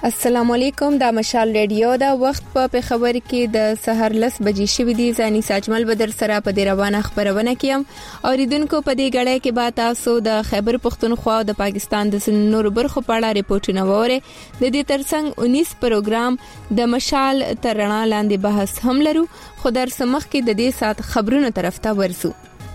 السلام علیکم، دا مشال ریډیو دا وخت په خبر کې د سحر 10 بجې شوې دي. زاني ساجمل بدر سره په دې روانه خبرونه کیم او ریدونکو په دې غړې کې با تاسو د خیبر پختونخوا او د پاکستان د نورو برخو په اړه ریپورتونه وره. د دې ترڅنګ 19 پروګرام د مشال ترنا لاندې بحث هم لرو، خو در سمخ کې د دې سات خبرونو طرف ته ورسو.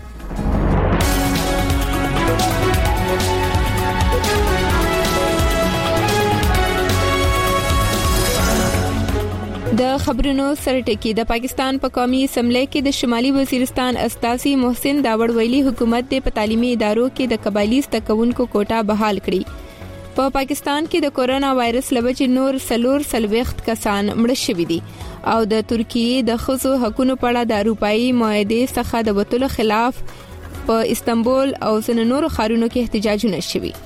د خبرونو سرټکی د پاکستان په قومي اسمبلی کې د شمالي وزیرستان استاذي محسن داوړ ویلي حکومت د تعلیمي ادارو کې د قبایلی تکونکو کوټه بحال کړي. په پاکستان کې د کورونا وایرس لوجې نور 440 کسان مړ شوي دي او د ترکیې د خزو حقوقو په اړه د اروپאי معاهده څخه د وټولو خلاف په استنبول او ځینو نورو ښارونو کې احتجاجونه شوي.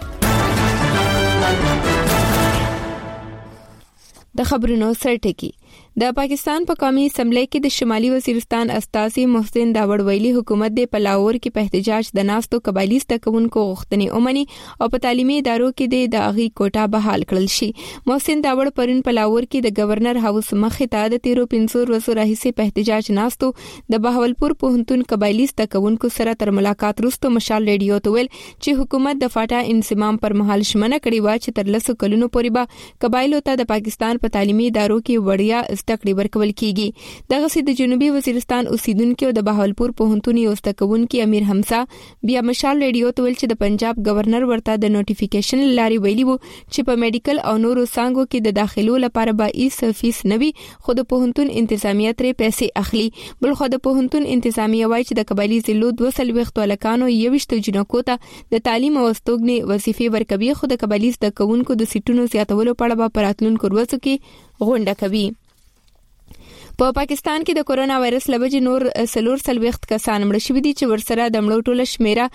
د خبرونو سرټکی د پاکستان په قومي اسمبلی کې د شمالي وزیرستان استاذي محسن داوړ ویلي حکومت د پلاور کې په احتجاج د ناستو قبایلی تکونکو غوښتنې اومني او په تعلیمي ادارو کې د اغي کوټه بحال کړل شي. محسن داوړ پرون پلاور کې د گورنر هاوس مخې ته د 13 ورځې راهیسې په احتجاج ناستو د بهاولپور پوهنتون قبایلی تکونکو سره تر ملاقات وروسته مشال ریډیو ته ویل چې حکومت د فاټا انضمام پر مهال شمنه کړې و چې تر 10 کلونو پورې به قبایلو ته د پاکستان په تعلیمي ادارو کې وړیا تکړی ورکول کیږي. دغه سي د جنوبي وزیرستان اوسیدونکو د بهاولپور پوهنتون یو استکونکو امیر حمزه بیا مشال ریډیو ته ویل چې د پنجاب گورنر ورته د نوټیفیکیشن لاري ویلي وو چې په میډیکل او نورو څنګهو کې د داخلو لپاره به 100% نوي خو د پوهنتون انتظامیه ترې پیسې اخلي. بل خو د پوهنتون انتظامیه وایي چې د قبایلی ضلعو 200 ولکانو 21 جنکو ته د تعلیم او استوګنې وظیفې ورکوي، خو د قبایلی تکونکو د سیټونو زیاتولو په اړه په راتلونکو ورځو کې غونډه کوي. په پاکستان کې د کورونا وایرس لوجې نور 440 کسان مړ شوي دي چې ورسره د مړو ټوله شمیره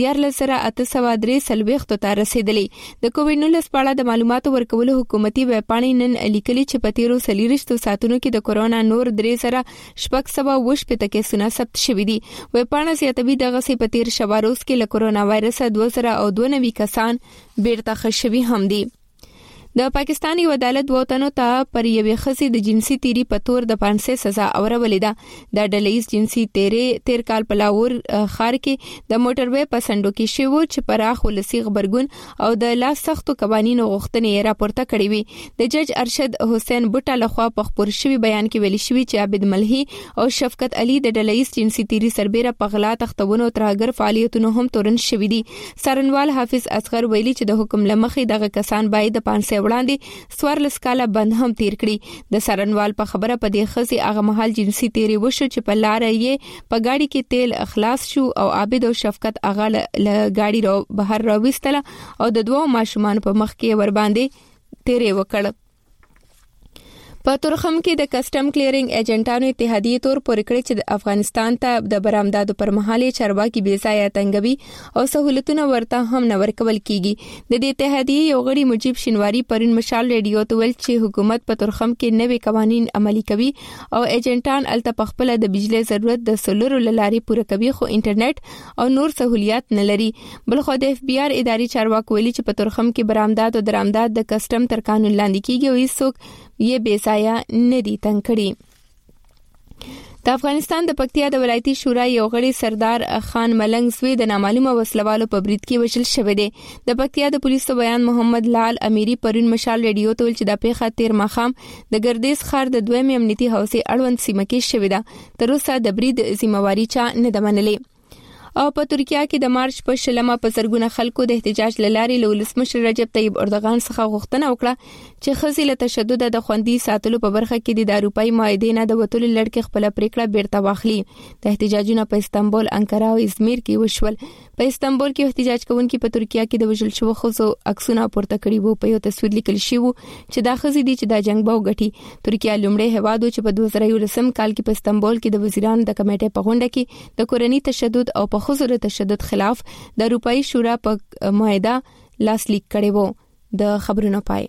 14803 ته رسیدلې. د کووډ 19 په اړه د معلوماتو ورکولو حکومتي ویبپاڼې نن لیکلي چې په 13 ساعتونو کې د کورونا نور 3620 کیسونه ثبت شوي دي. ویبپاڼه زیاتوي دغه سي په 13 شواروز کې له کورونا وایرس 2092 کسان بیرته خښوي هم دي. د پاکستان یو عدالت وطنو ته پر یوې خصي د جنسي تیری په تور د 500 سزا اورولې ده. د ډلېز جنسي تیر کال په لاور خار کې د موټروي پسندو کې شوو چې پراخ ولسی خبرګون او د لا سختو قوانینو غوښتنې راپورته کړې وي. د جج ارشد حسین بوټا لخوا په خبر شوی بیان کې ویل شوی چې عابد ملهي او شفقت علي د ډلېز جنسي تیری سربېره په غلا تختونو ترهګر فعالیتونو هم تورن شوی دي. سرنوال حافظ اصغر ویلي چې د حکم لمخې دغه کسان باید د 500 وړاندې 14 کاله بند هم تیر کړي. د سرنوال په خبره په دې خزي هغه محل جنسي تیری وشو چې په لار یې په گاډي کې تیل اخلاص شو او عابد او شفقت هغه ل گاډي بهر راوستله او د دوه ماشومان په مخ کې ور باندې تیری وکړ. په تورخم کې د کسٹم کلیرینګ ایجنټانو اتحادیه تور پورې کړی چې د افغانستان ته د برآمدادو پر مهال چارواکي بې ځای تنګوي او سہولتونه ورته هم نه ورکول کیږي. د دې اتحادیه یو غړي مجيب شینواری پرون مشال ریډیو ته ویل چې حکومت په تورخم کې نوي قوانين عملي کوي او ایجنټان الته خپل د بجلی ضرورت د سولر لاري پوره کوي، خو انټرنیټ او نور سہولیات نه لري. بل خو د اف بی آر اداري چارواکي ویلي چې په تورخم کې برآمدات او درآمدات د کسٹم تر قانون لاندې کیږي او هیڅوک یې بې ځای نه دي تنګ کړي. د افغانستان د پکتیا د ولایتي شورا یو غړي سردار خان ملنګ زوی د نامعلومه وسلوالو په برید کې وژل شوی دی. د پکتیا د پولیسو بیان محمد لال امیری پرون مشال ریډیو ته ویل چې د پیښه 13 ماخام د ګردیز ښار د دویم امنیتي حوزې اړوند سیمه کې شوې ده. تر اوسه د برید ذمہواری چا نه ده منلې. او په ترکیه کې د مارچ په شلمه په زرګونه خلکو د احتجاج لاري له ولسمشر رجب طيب اردوغان څخه غوښتنه وکړه چې خزي له تشدد د خوندي ساتلو په برخه کې د اروپאי معاهده نه د وټول لړکې خپل پریکړه بیرته واخلي. د احتجاجونو په استنبول، انقره او ازمیر کې وشول. په استنبول کې احتجاج کوونکي په ترکیه کې د وژل شوو خزو عکسونه پورته کړي وو. په یو تصویر لیکل شوی چې دا خزي دي چې د جنگ باو غټي. ترکیه لومړی هواد چې په 2019 کال کې په استنبول کې د وزیرانو د کمیټې په غونډه کې د کورنۍ تشدد او په خزو د تشدد خلاف د اروپאי شورا په معاهده لاسلیک کړي وو. د خبرونو پای.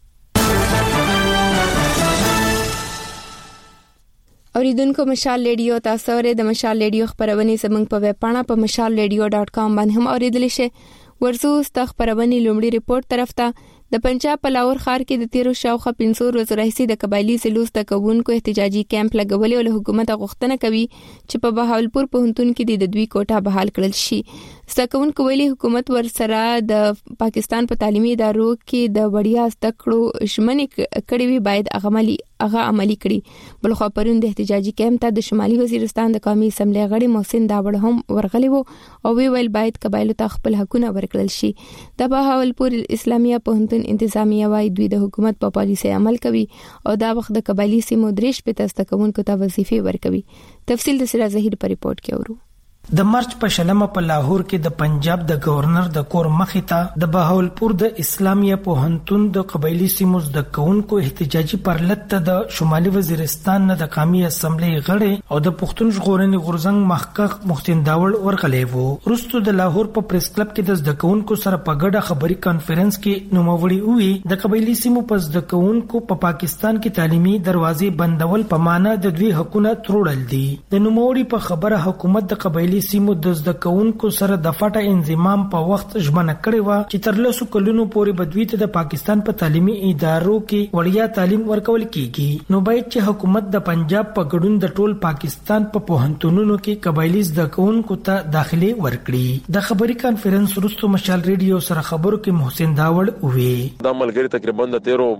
اوریدونکو مشال ریډیو تاسو ورې د مشال ریډیو خبرونه زموږ په ویب پاڼه په mashalradio.com باندې هم اوریدل شئ. ورزو ست خبرونه لومړی ریپورت طرف ته د پنجاب په لاهور ښار کې د 13 شاوخوا 500 ورځې راهیسې د قبایلی سلوس د کوونکو احتجاجي کیمپ لګولې او له حکومت غوښتنه کوي چې په بهاولپور پوهنتون کې د دوی کوټه بحال کړل شي. سکونکو ویلي حکومت ورسره د پاکستان په تعلیمي ادارو کې د وړیا زده کړو ژمنې کړې وي باید هغه عملی کړي. بلخو پرون د احتجاجي کیمپ ته د شمالي وزیرستان د قومي اسمبلی غړي محسن داوړ هم ورغلي وو او ویل باید قبایلو ته خپل حقونه ورکړل شي. د بهاولپور اسلامیه پوهنتون انتظامیه وايي دوی د حکومت په پالیسي عمل کوي او دا وخت د قبایلی سیمو درېش په تستکونکو ته وظیفې ورکوي. تفصیل د سراج ظهیر په ریپورت کې اورو. د مارچ په شلمه په لاهور کې د پنجاب د گورنر د کور مخې ته د بهاولپور د اسلامیه پوهنتون د قبایلی سیمو د کونکو احتجاجي پرلط ته د شمالي وزیرستان نه د قومي اسمبلی غړي او د پښتون ژغورنې غورځنګ محقق محسن داوړ ورغلي وو. وروسته د لاهور په پریس کلب کې د کونکو سره په ګډه خبري کانفرنس کې نوموړي وی د قبایلی سیمو په د کونکو په پاکستان کې تعلیمي دروازې بندول په معنا د دوی حقونه تروړل دي. د نوموړي په خبره حکومت د قبایلی سیمو د زدکونکو سره د فټه انضمام په وخت ژمنه کړې و چې تر 2 کلونو پورې بدوی ته د پاکستان په تعلیمي ادارو کې وړیا تعلیم ورکول کیږي. نو باید چې حکومت د پنجاب په ګډون د ټول پاکستان په پوهنتونونو کې قبایلی زدکونکو ته داخلي ورکړي. د خبري کانفرنس وروسته مشال ریډیو سره خبرو کې محسن داوړ وی دا ملګری تقریبا د 13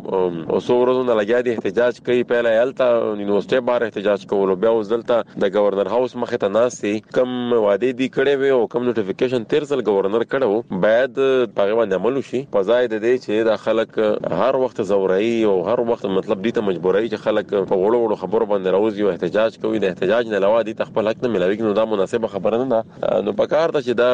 ورځو نه لګیا دي احتجاج کوي. پهله یالته یونیورسيټي بار احتجاج کول او بیا وزدلته د گورنر هاوس مخه ته ناسي کم وعده دي کړي وي او کم نوټیفیکیشن تیرزل گورنر کړو باید په غوښنه عمل وشي. په ځای د دې چې د خلک هر وخت زوري او هر وخت مطلب دي ته مجبورای چې خلک په وړو خبرو باندې راوځي او احتجاج کوي. د احتجاج نه علاوه دي خپل حق نه ملوي نو دا مناسبه خبره نه ده. نو په کار ته چې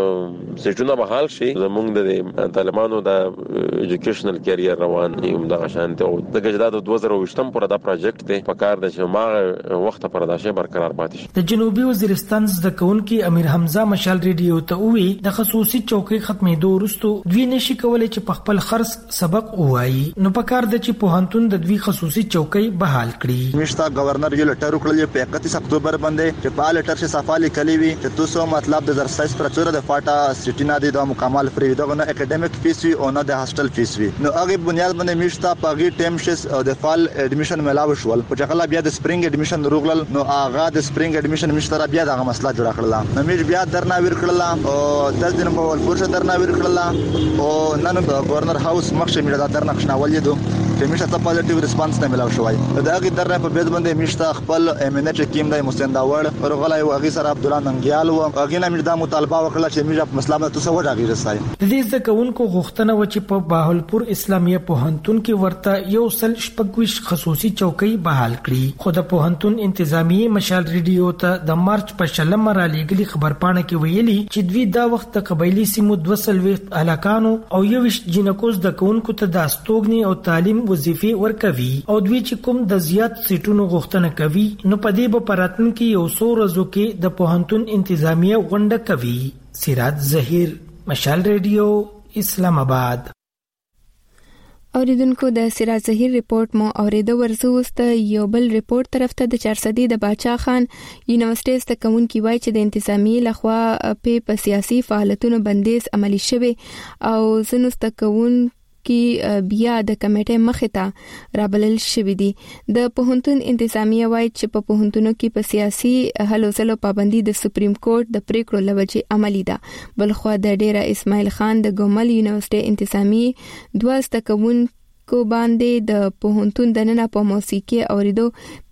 دا سټونه بحال شي زمونږ د طالبانو د ایجوکیشنل کیریئر روان یم د غشانته او د جداد 2020 پر دا پروجیکټ دی په کار د ما وخت پر دا شی برقرار پاتې شي. د جنوبي وزیرستان د کونکي امیر حمزه مشال ریډیو ته وی د خصوصي چوکۍ ختمېدو وروسته دوی نشي کولای چې په خپل خرڅ سبق وایي. نو په کار د چې پوهنتون د دوی خصوصي چوکۍ بحال کړي. مشتا گورنر یو لټر وکړل په 31 اکتوبر باندې چې په لټر کې صفالي کلی وی چې تاسو مطلب د درسایز پر څوره د فاټا سټی نه د مکمل فری دغه اکیډمیک فیس وی او نه د هاستل فیس وی. نو هغه بنیاد باندې مشتا په ټیم شس او د فال اډمیشن ملاو شول. په ځکه بیا د سپرینګ اډمیشن روغلل. نو هغه د سپرینګ اډمیشن مشتره بیا دغه مسله جوړ کړل. نو بیا درنا ویر کړل او 10 دن په ورپورشه درنا ویر کړل او نن د گورنر هاوس مخشه میړه درنا خښناول یدو چې میشته ته پوزټیو ریسپانس نه ملاو شوی. دا غي درنه په بیت باندې میشته خپل امنیت ټیم د محسن داوړ ورغلای او غي سره عبد الله ننګیال او غي نه میړه مطالبه وکړه چې میړه په مسله ته څه وډاګی رسای. د دې ځکهونکو غوښتنه و چې په بهاولپور اسلامیه پوهنتون کې ورته یو سل شپږويش خصوصي چوکۍ بحال کړي. خو د پوهنتون انتظامیه مشال ریډیو ته د مارچ په شلمه را لېګلي خبرپاڼه کې ویلي چې دوی دا وخت د قبایلی سیمو 200 علاقانو او 20 جنکوز د کونکو ته د استوګنی او تعلیم وظیفې ورکوي او دوی چې کوم د زیات سیټونو غوښتنه کوي نو په دې په پراتن کې یو څو ورځو کې د پوهنتون انتظامیه غونډه کوي. سراج ظهیر مشال ریډیو اسلام آباد. اوریدونکو د سراج ظهیر ریپورت مو اوریدو ورزو است یو بل ریپورت طرف ته د 400 د باچا خان یونیورسيټي ستکون کی وای چې د انتظامی لخوا په سیاسي فعالیتونو بندیز عملی شوه او زنو ستکون کی بیا د کمیټې مخه ته رابلل شوې دي. د پوهنتون انتظامیه وایي چې په پوهنتونو کې په سیاسي هلو ځلو پابندي د سپریم کورټ د پریکړو لوجې عملی ده. بلخو د ډیره اسماعیل خان د ګومل یونیورسيټي انتظامی 2 تکون کو باندې د پوهنتون د نن په موسیقي اوریدو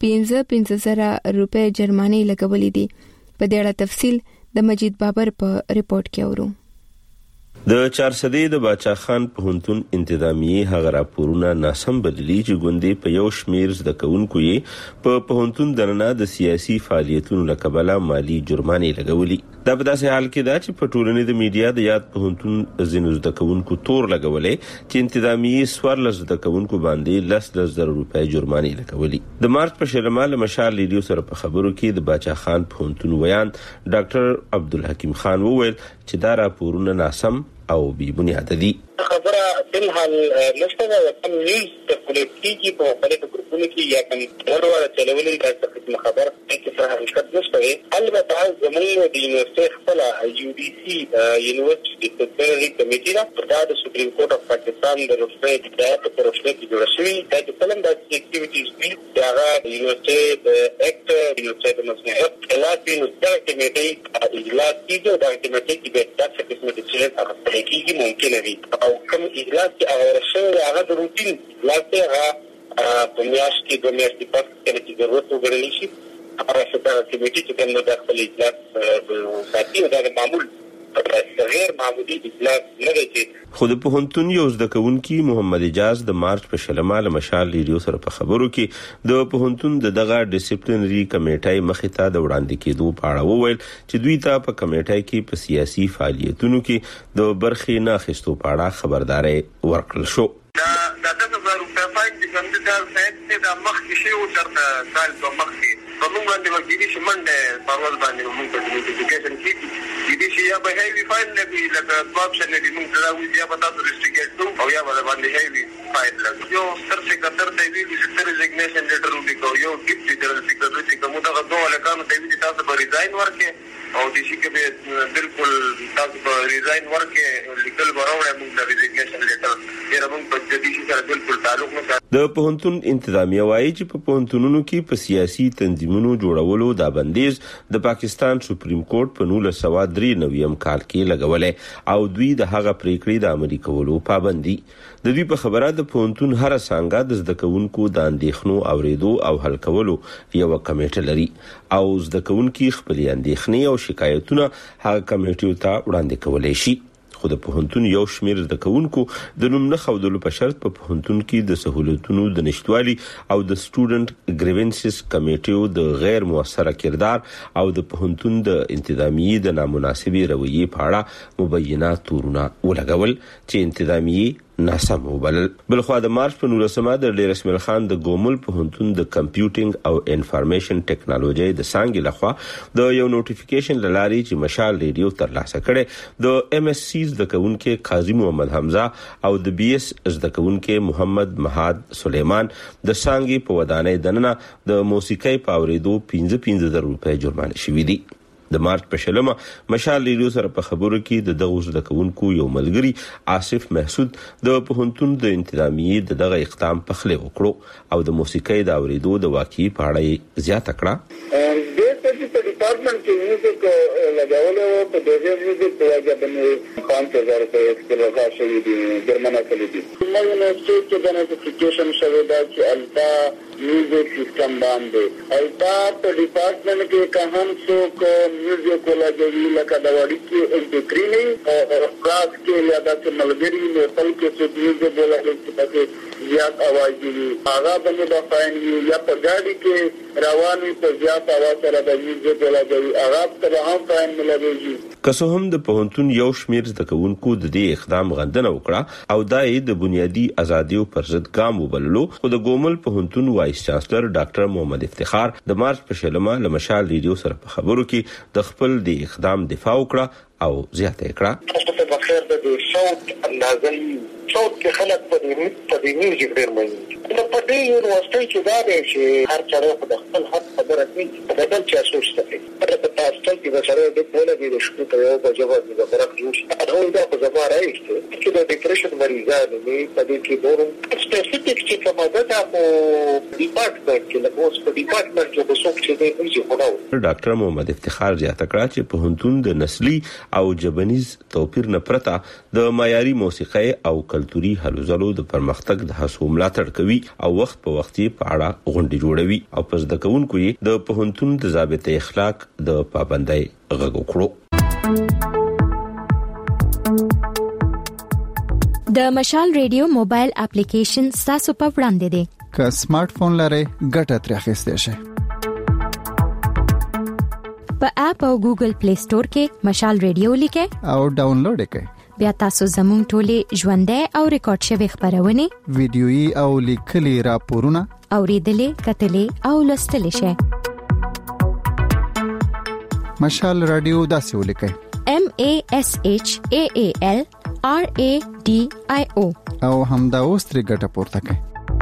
15,000 روپے جرمانه لګولې دي. په دې اړه تفصیل د مجید بابر په ریپورت کې اورو. د 400 د باچا خان پوهنتون انتظامیه هغه راپورونه ناسم بدلی چې ګوندې په یو شمیر د کونکو یې په پوهنتون دننه د سیاسي فعالیتونو لکبله مالی جرمانه لګولي. دا په داسې حال کې دا چې په ټولنې د میډیا د یاد پوهنتون زینو د کونکو تور لګولې چې انتظامیه سوار د کونکو باندې 10,000 روپے جرمانه لګولي. د مارچ په شرمال مشال لیډیو سره په خبرو کې د باچا خان پوهنتون ویان ډاکټر عبدالحکیم خان وویل چې دا راپورونه ناسم او بی بنیاد دي. خبره فلحال نشته وطن نیوز ترکلیت کیږي په مختلفو ګروپونو کې یا کوم ورور چلولې د خدمت خبر کې څه حقیقت نشته. البته زموږ د یونیورسيټي خپل UDC یونیورسيټي ډیسپلینري کمیټه دا د سپریم کورټ اف پاکستان د رفرې د دایره پر رفرې کې جوړ شوی د فلم د اکټیویټیز بیل دا یونیورسيټي د اکټ یونیورسيټي د مسنه کلاس د کمیټه اجلاس کیږي دا کمیټه کې د تاسو قسمه د چیرې هغه کیږي ممکن وي او کوم اجلاس کې هغه شوی هغه د روټین اجلاس هغه په میاشت کې د میاشتې پس کې ضرورت وګڼل شي هغه څه کمیټه چې کوم د خپل اجلاس ساتي دا معمول غیر معمولی اجلاس نه دی. خود په هنتون یو زده کوونکی محمد اجاز د مارچ په شلمه له مشال ریډیو سره په خبرو کې د په هنتون دغه ډیسپلینري کمیټه مخته د وړاندې کېدو په اړه وویل چې دوی ته په کمیټه کې په سیاسي فعالیتونو کې د برخې نه اخیستو په اړه خبرداري ورکړل شو. دا د روپیا فایل چې کوم د سایت د مخ کې شی او تر سال په مخ کې په موږ باندې وکړي چې منډه پرواز باندې موږ په نوټیفیکیشن کې دي چې یا به هیوی فایل لګي لکه اپشن لري موږ دا وی یا به تاسو ریسټریکټ او یا به باندې هیوی فایل لګي یو سر سیکرټر دی وی چې ریزګنیشن لیټر ولیکو یو ډیپټي جنرال سیکرټری چې کومه دا دوه لکانو دی چې تاسو به ریزاین ورکړي او د شي کې به بالکل تاسو به ریزاین ورکړي لیکل وراوړې موږ د ریزګنیشن لیټر یې موږ په دې شي سره بالکل تعلق نه ساتي. د پوهنتون انتظامیه وايي چې په پوهنتونونو کې په سیاسي تنظیمونو جوړولو دا بندیز د پاکستان سپریم کورټ په 1993 کال کې لګولې او دوی د هغه پریکړې د عملي کولو پابندي. د دوی په خبره د پوهنتون هر څنګه د زده کوونکو د اندېښنو اوریدو او حل کولو یو کمیټه لري او زده کوونکي خپل اندېښنې او شکایتونه هغه کمیټې ته وړاندې کولای شي. خو د پوهنتون یو شمیر زده کوونکو د نوم نه خودلو په شرط په پوهنتون کې د سہولتونو د نشټوالي او د سټوډنټ گریونسز کمیټو د غیر موثره کردار او د پوهنتون د انتظامیې د نامناسبې رویې په اړه مبینه تورونه ولګول چې انتظامیې ناسم وبلل. بلخوا د مارچ په 19 د ډیر اسماعیل خان د ګومل پوهنتون د کمپیوټینګ او انفارمیشن ټیکنالوژي د څنګه لخوا د یو نوټیفیکیشن لاري چې مشال ریډیو ترلاسه کړي د ام اس سی د کونکو قاضي محمد حمزه او د بي اس د کونکو محمد مهاد سليمان د څنګه په ودانۍ دننه د موسیقي پاوریدو 15,000 روپے جرمانه شوې دي. د مارچ په شلمه مشال ریډیو سره په خبرو کې د دغه زده کوونکو یو ملګری آصف محسود د پوهنتون د انتظامیې دغه اقدام په خله وکړو او د موسیقي د اوریدو د واقعي په اړه زیاته کړه. په ډپارټمنټ کې موږ لګاولو په دغه موږ په واجب باندې 5000 روپے اکسترا شوی دي جرمانه کړی دي. موږ نو چې د نوټیفیکیشن شوی دا چې التا میوزیک سیستم باندې التا په ډپارټمنټ کې کهم څوک میوزیک لګوي لکه د وړي کې انټیګریټینګ او کلاس کې یا د ملګری نو تل کې چې میوزیک لګوي چې زیات आवाज دي هغه باندې د فاین یا په ګاډي کې رواني په زیات आवाज سره د میوزیک لګوي هغه ته هم فاین ملوي. که څه هم د پوهنتون یو شمیر زده کوونکو د دې اقدام غندنه وکړه او دای د بنیادی ازادیو پر ضد ګام وبللو خو د ګومل پوهنتون وایس چانسلر ډاکټر محمد افتخار د مارچ په شلمه له مشال ریډیو سره په خبرو کې د خپل د اقدام دفاع وکړه او زیاته کړه. په بخیر د صوت اندازې صوت کې خلک په دې میوزیک ډېر مې په دې یونیورسيټي کې دا دی چې هر چا په خپل حق خبره کوي په بدل چې اساس کوي په تاسو کې د سره د پوله د شکو ته یو په جواب د برخ جوړ هغه دا په ځما راځي چې د ډیپریشن مریضانو په دې کې ډورو سپیسیفیک چې کومه ده په ډپارټمنټ کې له اوس په ډپارټمنټ کې د څوک چې دی چې خلاو ډاکټر محمد افتخار زیاته کړه چې په هنتون د نسلی او جبنیز توپیر نه پرته د معیاري موسیقي او کلتوري هلو ځلو د پرمختګ د هڅو ملاتړ کوي او وخت په وخت په اړه غونډې جوړوي او پس د کوونکو د پوهنتون د ضابط اخلاق د پابندۍ غږ وکړو. د مشال ریډیو موبایل اپلیکیشن تاسو په وړاندې دی. که سمارټ فون لرئ ګټه ترې اخیستئ شئ. په اپ او ګوګل پلی سٹور کې مشال ریډیو لیکئ او ډاونلوډ کړئ. بیا تاسو زموږ ټولې ژوندۍ او ریکارډ شوی خبرونه ویډیويي او لیکلي راپورونه اوریدلې کتلې او لوستلې شئ. مشال رادیو داسې ولیکئ: MASHAAL RADIO او همدا اوس ترې ګټه پورته کړئ.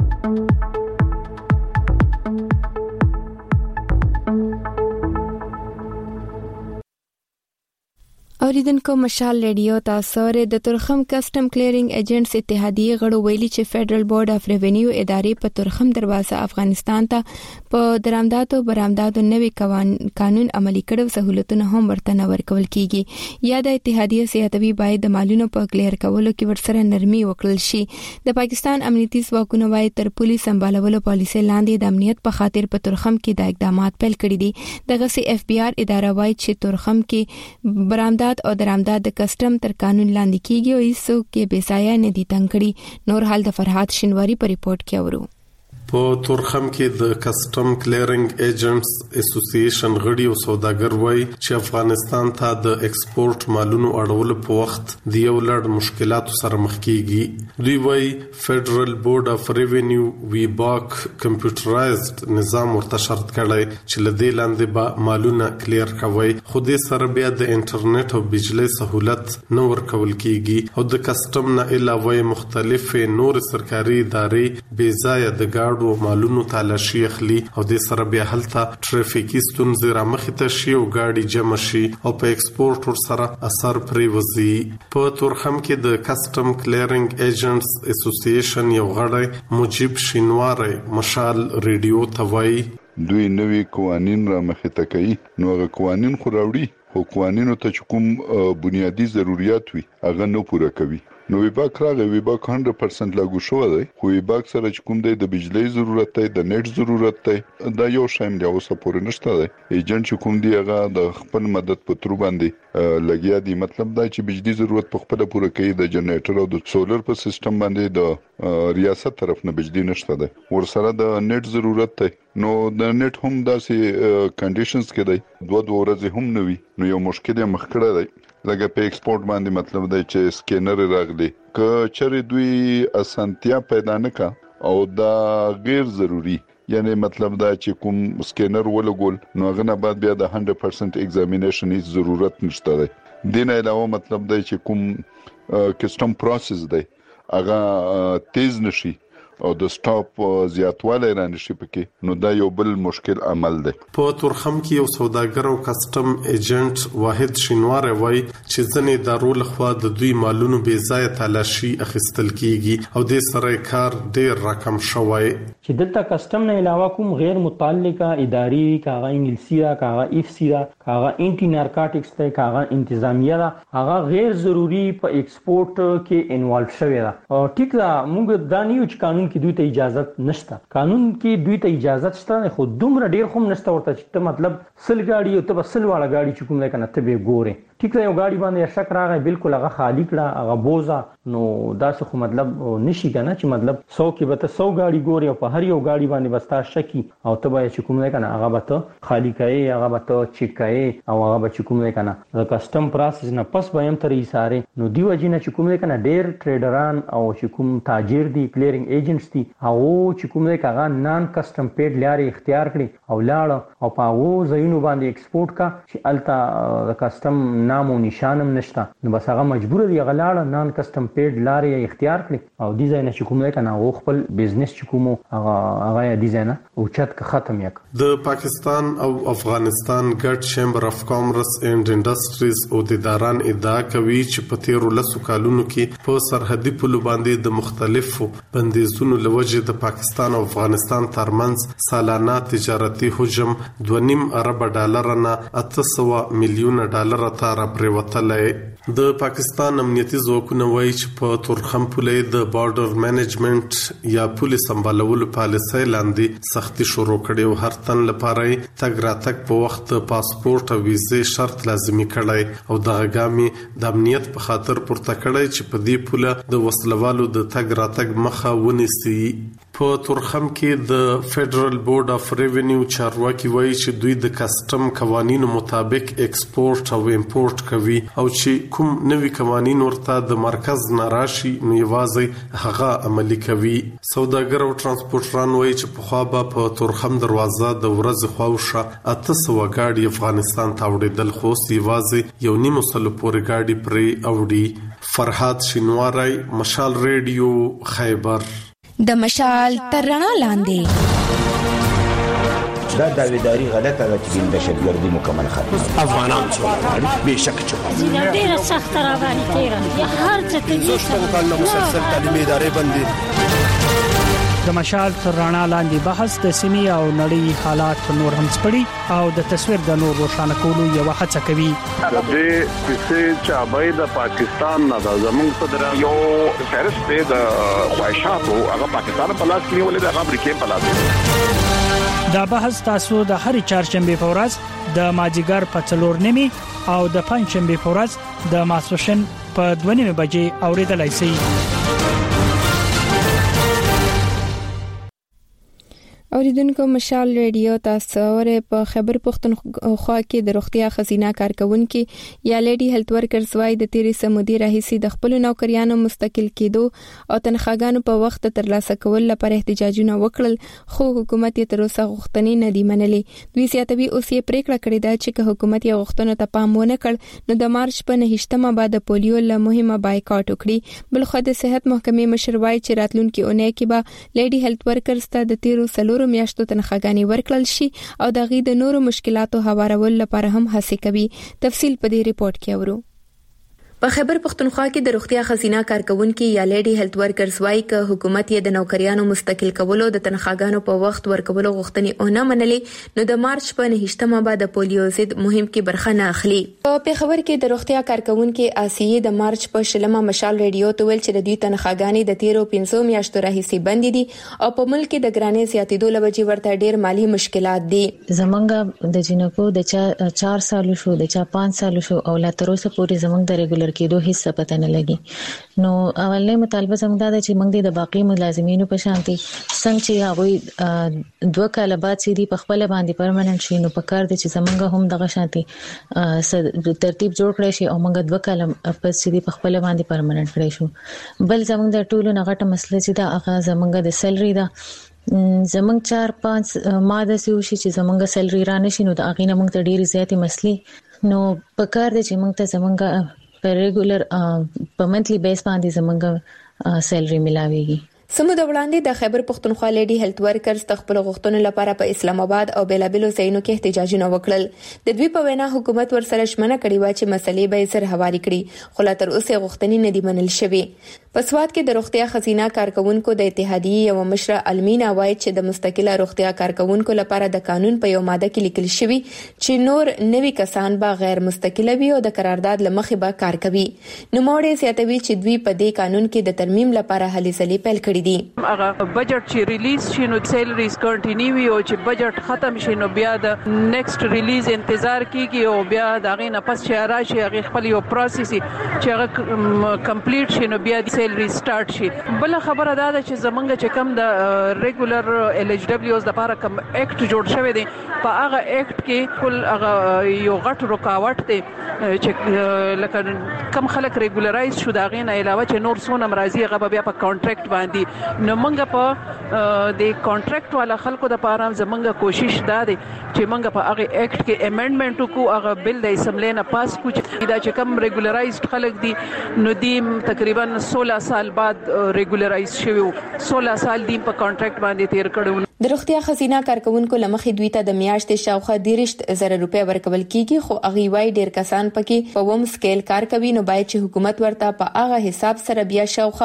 اوریدونکو مشال ریډیو تاسو د ترخم کسٹم کلیرینګ ایجنټس اتحادیه غړو ویلي چې فدرل بورډ اف ریوینیو ادارې په ترخم دروازه افغانستان ته په درآمداتو برآمداتو نوي قانون عملي کړو سہولتونه هم ورته نه ورکول کیږي. یا د اتحادیه سیادوي باید د مالونو په کلیر کولو کې ورسره نرمي وکړل شي. د پاکستان امنیتي ځواکونو وايي تر پولیس سمبالولو پالیسي لاندې د امنیت په خاطر په ترخم کې د اقدامات پیل کړي دي. دغه سي اف بي آر اداره وايي چې ترخم کې برآمدات او درآمدات د کسٹم تر قانون لاندې کیږي او هیڅ کې بېځایه نه دي تنګ کړي. نور حال د فرحات شینواری په ریپورت کې اورو. په تورخم کې د کسٹم کلیرینګ ایجنټس اسوسییشن غړي او سوداګر وایي چې افغانستان ته د ایکسپورت مالونو اړول په وخت د یو لړ مشکلاتو سره مخ کیږي. دوی وایي فدرل بورډ اف ریوینیو وی باک کمپیوټرایزډ نظام ورته شرط کړی چې لدې لاندې به مالونه کلیر کوي، خو دې سره بیا د انټرنیټ او بجلی سہولت نه ورکول کیږي او د کسٹم نه علاوه مختلفې نور سرکاري ادارې بې ځایه د ګاډو مالونو تالاشي اخلي او د سره بیا هلته ټریفیکي ستونزې رامخې ته شي او ګاډي جمع شي او په ایکسپورت ور سره اثر پرې وځي. په تورخم کې د کسٹم کلیرینګ ایجنټس اسوسییشن یو غړی مجيب شینواری مشال ریډیو ته وایي دوی نوي قوانين رامخې ته کوي، نو هغه قوانين خو راوړي خو قوانینو ته کوم بنیادی ضرورت وي هغه نه پوره کوي. نو ویباک راغی، ویباک 100% لاګو شو دی، خو ویباک سره کوم دی د بجلی ضرورت دی، د نت ضرورت دی، دا یو شایم دی اوسه پورې نشته دی. ایجنټ کوم دی هغه د خپل مدد په تر باندې لګیا دی، مطلب دا چې بجلی ضرورت په خپل پوره کوي، د جنریټر او د سولر په سیستم باندې د ریاست طرف نه بجلی نشته دی، ور سره د نت ضرورت دی. نو د نت هم داسې کنډیشنز کې دی، دوه ورځې هم نوي، نو یو مشکل مخ کړی دی لکه په ایکسپورت باندې، مطلب دی چې سکینر راغلی که چېرې دوی اسانتیا پیدا نه کا او دا غیر ضروری، یعنی مطلب دا چې کوم سکینر ولګول نو هغه نه بعد بیا د 100% ایگزامینیشن هیڅ ضرورت نشته دی. دین علاوه مطلب دی چې کوم کسٹم پروسس دی هغه تیز نشي او د سټاپ زیاتوالی رانشي پکې، نو دا یو بل مشکل عمل دی. په تورخم کې یو سوداګر او کسٹم ایجنټ واحد شینواری وایي چې ځینې ادارو لخوا د دوی مالونو بې ځایه تالاشي اخیستل کیږي او دې سره کار ډیر راکم شوی. چې دلته کسٹم نه علاوه کوم غیر متعلقه ادارې کاغه انګلیسي دا کاغه اف سی دا کاغه انټي نارکاټکس ته کاغه انتظامیه دا هغه غیر ضروری په ایکسپورت کې انوالو شوی دا. او ټیک دا موږ دا نیو چې قانون کې دوی ته اجازه نشته، قانون کې دوی ته اجازه شته، خو دومره ډیر هم نشته ورته چې ته مطلب سل گاډي او ته بسل واړه گاډي چې کوم نه کنه ته به ګوره. ټیک دا یو گاډي باندې شک راغی بالکل هغه خالی کړه هغه بوزا، نو دا څه خو مطلب نشي کنه چې مطلب 100 کې به ته 100 گاډي ګوري او په هر یو گاډي باندې بستا شکی او ته به چې کوم نه کنه هغه به ته خالی کوي، هغه به ته چیک کوي او هغه به چې کوم نه کنه د کسٹم پروسس نه پس به هم تر ایساره. نو دی وجه نه چې کوم نه کنه ډیر ټریډران او چې کوم تاجر دي کلیرینګ ایجنټس دي او چې کوم نه کاغه نان کسٹم پیډ لاري اختیار کړي او لاړ او په وو زینو باندې ایکسپورت کا چې التا د کسٹم نام او نشانم نشته، نو بس هغه مجبور دی غلاړه نان کسٹم پیډ لاري اختیار کړي او ډیزاین چې کوم نه کنه او خپل بزنس چې کوم هغه ډیزاین او چت کا ختم یک. د پاکستان او افغانستان ګډ چیمبر اف کامرس اینڈ انډستریز او د داران ادعا کوي چې په تیرو لسو کالونو کې په سرحدي پولو باندې د مختلفو بندیزونو لوجه د پاکستان او افغانستان ترمنځ سالانه تجارتي حجم 2.5 ارب ډالر نه 800 میلیون ډالر ته راپریوتلې. د پاکستان امنیتي ځواکونه وایي چې په تورخم پولې د بارډر مینجمنت یا پولیس سمبالولو پالیسۍ لاندې سختي شروع کړي او هر تن لپاره تګ راتګ په وخت پاسپورت او ویزې شرط لازمي کړي او د غامي د امنیت په خاطر پورته کړي چې په دې پوله د وسلوالو د تګ راتګ مخه ونیسي. په تورخم کې د فدرال بورډ اف ریونیو چارواکي وایي چې دوی د کسٹم قوانینو مطابق ایکسپورټ او امپورټ کوي او چې کوم نوي قوانین ورته د مرکز ناراشي نو یوازې هغه عملي کوي. سوداګر او ترانسپورټران وایي چې په خوا په تورخم دروازه د ورځ خواوشه 800 ګاډي افغانستان ته وړاندې خو یوازې یو نیم سل پورې ګاډي پرې اوړي. فرحات شینواری، مشال ریډیو، خیبر. د مشال تر رڼا لاندې دا داویداری غلطه ده چې د دهشتګردي مکمل ختم افغانان څو بهشکه چې ډیره سخت راغلي تیره یا هر څه ته زوشته وکړه مسلسل تعلیمي ادارې بندي. د مشال تر رڼا لاندې بحث د سیمې او نړۍ حالات نور هم سپړي او د تصویر د نور روښانه کولو یو هڅه کوي. د دې چې چابای د پاکستان نه د زمونږ صدر یو فهرست د خواهشاتو هغه پاکستان په لاس کې ولې د امریکا په لاس. دا بحث تاسو د هر چهارشنبه په ورځ د ماجیګر په 4:30 او د پنځشنبه په ورځ د ماسپښین په 2:30 بجې اوریدلای شئ. اوریدونکو مشال ریډیو تاسو ورې په خیبر پښتونخوا کې د روغتیا خزینه کارکونکو یا لیډي هیلث ورکرز وای د تیرې سمودي راهیسي د خپل نوکریانو مستقل کېدو او تنخواګانو په وخت ترلاسه کول لپاره احتجاجونه وکړل خو حکومت یې تر اوسه غوښتنې نه دی منلې. دوی سیاتوي اوس یې پریکړه کړې ده چې حکومت یې غوښتنو ته پام ونه کړ نو د مارچ په 9مه بعد پولیو له مهمه بایکاټ وکړي. بلخو د صحت محکمې مشر وای چې راتلونکي اونۍ کې به لیډي هیلث ورکرز ته د تیرو سلور میاشتو تنخواګانې ورکړل شي او د غي د نورو مشکلاتو هوارول لپاره هم هڅه کوي. تفصیل په دې ریپورت کې اورو. په خیبر پښتونخوا کې د روغتیا خزینه کارکونکو یا لیډي هیلث ورکرز وای ک حکومت یې د نوکریانو مستقل کولو د تنخواګانو په وخت ورکولو غوښتنې او نه منلې نو د مارچ په 9مه بعد پولیو ضد مهم کې برخه نه اخلي. په پیښور کې د روغتیا کارکونکو آسیه د مارچ په 16مه مشال ریډیو ته ویل چې د دوی تنخواګانې د 13 میاشتو راهیسي بند دي او په ملک کې د ګرانې زیاتېدو لوجې ورته ډېر مالی مشکلات دي. زمونږ د جنکو د 4 سال شو د 5 سال شو او لا تر اوسه پورې زمونږ د ریګولر کېدو هیڅ پته نه لګي. نو اولنې مطالبه زموږ دا چې موږ د باقي ملازمینو په شانتي څنګه چې هغه 2 کال بعد چې دی په خپل باندې پرمننت شي نو په کار دي چې زموږ هم دغه شانتي ترتیب جوړ کړی شي او موږ 2 کال پس چې دی په خپل باندې پرمننت کړی شو. بل زموږ د ټولو نغټه مسله چې دا هغه زموږ د سیلري دا زموږ 4-5 ماده سوشي چې زموږ سیلري را نشي نو د اغینه موږ ته ډېری زیاتې مسلې نو په کار دي چې موږ ته زموږ په ریګولر په منتلی بیس باندې زمونږ سیلري ملاويږي. سمو د وړاندې د خیبر پښتونخوا لیډي هیلث ورکرز خپل غوښتنو لپاره په اسلام آباد او بیلابلو ځایونو کې احتجاجونه وکړل. د دوی په وینا حکومت ورسره شمنه کړې و چې مسلې به سر هواري کړي خو لا تر اوسه غوښتنې نه دي منل شوې. په سواد کې د روغتیا خزینه کارکونکو د اتحادیې یو مشر المینا وایي چې د مستقله روغتیا کارکونکو لپاره د قانون په یو ماده کې لیکل شوی چې نور نوي کسان به غیر مستقله وي او د قرارداد لمخې به کار کوي. نو موړې سیاتوي چې دوی په دې قانون کې د ترمیم لپاره هلې ځلې پیل کړې دي. هغه بجټ چې ریلیز شي نو سیلریز کنټینیو وي او چې بجټ ختم شي نو بیا د نیکسټ ریلیز انتظار کیږي او بیا دغه نه پس چې راشي هغه خپل یو پروسس چې هغه کمپلیټ شي نو بیا سیلری سٹارټ شي. بل خبره دا ده چې زمونږ چې کم د ریګولر ال ایچ دبليوز لپاره کم اکټ جوړ شوی دی په هغه اکټ کې کل هغه یو غټ رکاوټ دی چې لکه کم خلک ریګولرایز شو دا غي نه علاوه چې نور سونه مرضی هغه بیا په کانټریکټ باندې نو موږ په د کانټریکټ والا خلکو د پاره زمونږ کوشش دا دی چې موږ په هغه اکټ کې امندمنت کو هغه بل د اسمبلی نه پاس کو چې دا چې کم ریګولرایزډ خلک دي نو دی تقریبا 16 سال بعد ریګولرایز شوی 16 سال دی په کانټریکټ باندې تیر کړو. د روغتیا خزینه کارکونکو لمخې دوی ته د میاشتې شاوخوا 13,000 روپۍ ورکول کیږي خو اغي وای ډیر کسان پکې په ووم سکیل کار کوي نو باید چې حکومت ورته په هغه حساب سره بیا شاوخوا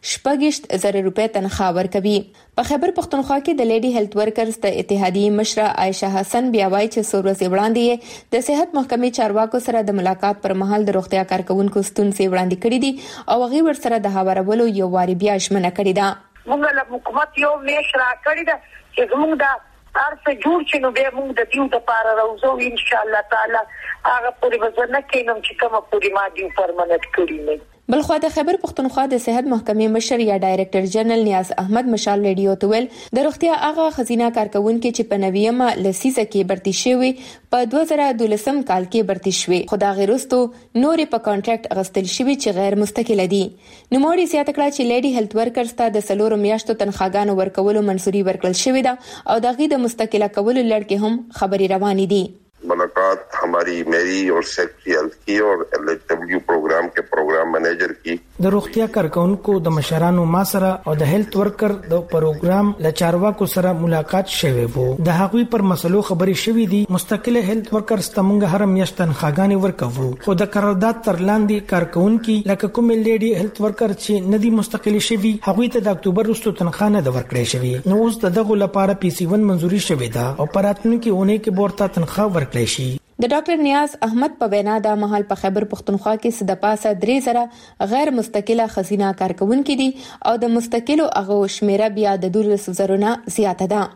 6,000 روپۍ تنخواه ورکوي. په خیبر پښتونخوا کې د لیډي هیلث ورکرز د اتحادیې مشره عائشه حسن بیا وای چې څو ورځې وړاندې د صحت محکمې چارواکو سره د ملاقات پر مهال د روغتیا کارکونکو ستونزې وړاندې کړې دي او هغه ورسره د هوارولو یو واری بیا ژمنه کړې ده. موږ له حکومت یو میش را کړی ده چې موږ دا ارڅ جوړ چې نو به موږ د دیو د پاره راوځو ان شاء الله تعالی هغه پوری وزنه کینم چې کومه پوری ما دی پرمنټ کړی نه. بلخو د خیبر پختونخوا د صحت محکمې مشر یا ډایریکټر جنرال نیاز احمد مشال ریډیو ته ویل د روغتیا هغه خزینه کارکونکو چې په نویمه لسیزه کې برتی شوی په 2012 کال کې برتی شوی خدا غیرستو نورې په کانټریکټ اغستل شوی چې غیر مستقله دي. نو موري زیاته کړه چې لیډي هیلث ورکرز ته د سلورو میاشتو تنخواګانو ورکولو منزوري ورکړل شوې ده او دغه د مستقله کولو لړ کې هم خبري روانې دي. मुलाकात हमारी मेरी और सेक्रेटरी हेल्थ की और एलएचडब्ल्यू प्रोग्राम के प्रोग्राम मैनेजर की د روغتیا کارکونکو د مشرانو ما سره او د هیلث ورکر د پروګرام لچارواکو سره ملاقات شوه وو. د هغوی پر مسلو خبري شوې دي. مستقله هیلث ورکرز تمنګ هر میاشتن خاګانی ورکوو خو د قرارداد تر لاندې کارکونکو لکه کوم لیډي هیلث ورکر چې ندي مستقلی شوی هغوی ته د اکتوبر وروسته تنخواه نه د ورکړې شوی. نو اوس دغه لپاره پی سی 1 منزوري شوې ده او پراتونکو اونۍ کې ورته تنخواه ورکړي شي. د ډاکټر نیاز احمد په وینا د مهال په خیبر پختونخوا کې صد پاسه 3000 غیر مستقله خزینه کارکونکو دي او د مستقلو هغه شمیره بیا د 200,000 نه زیاته ده.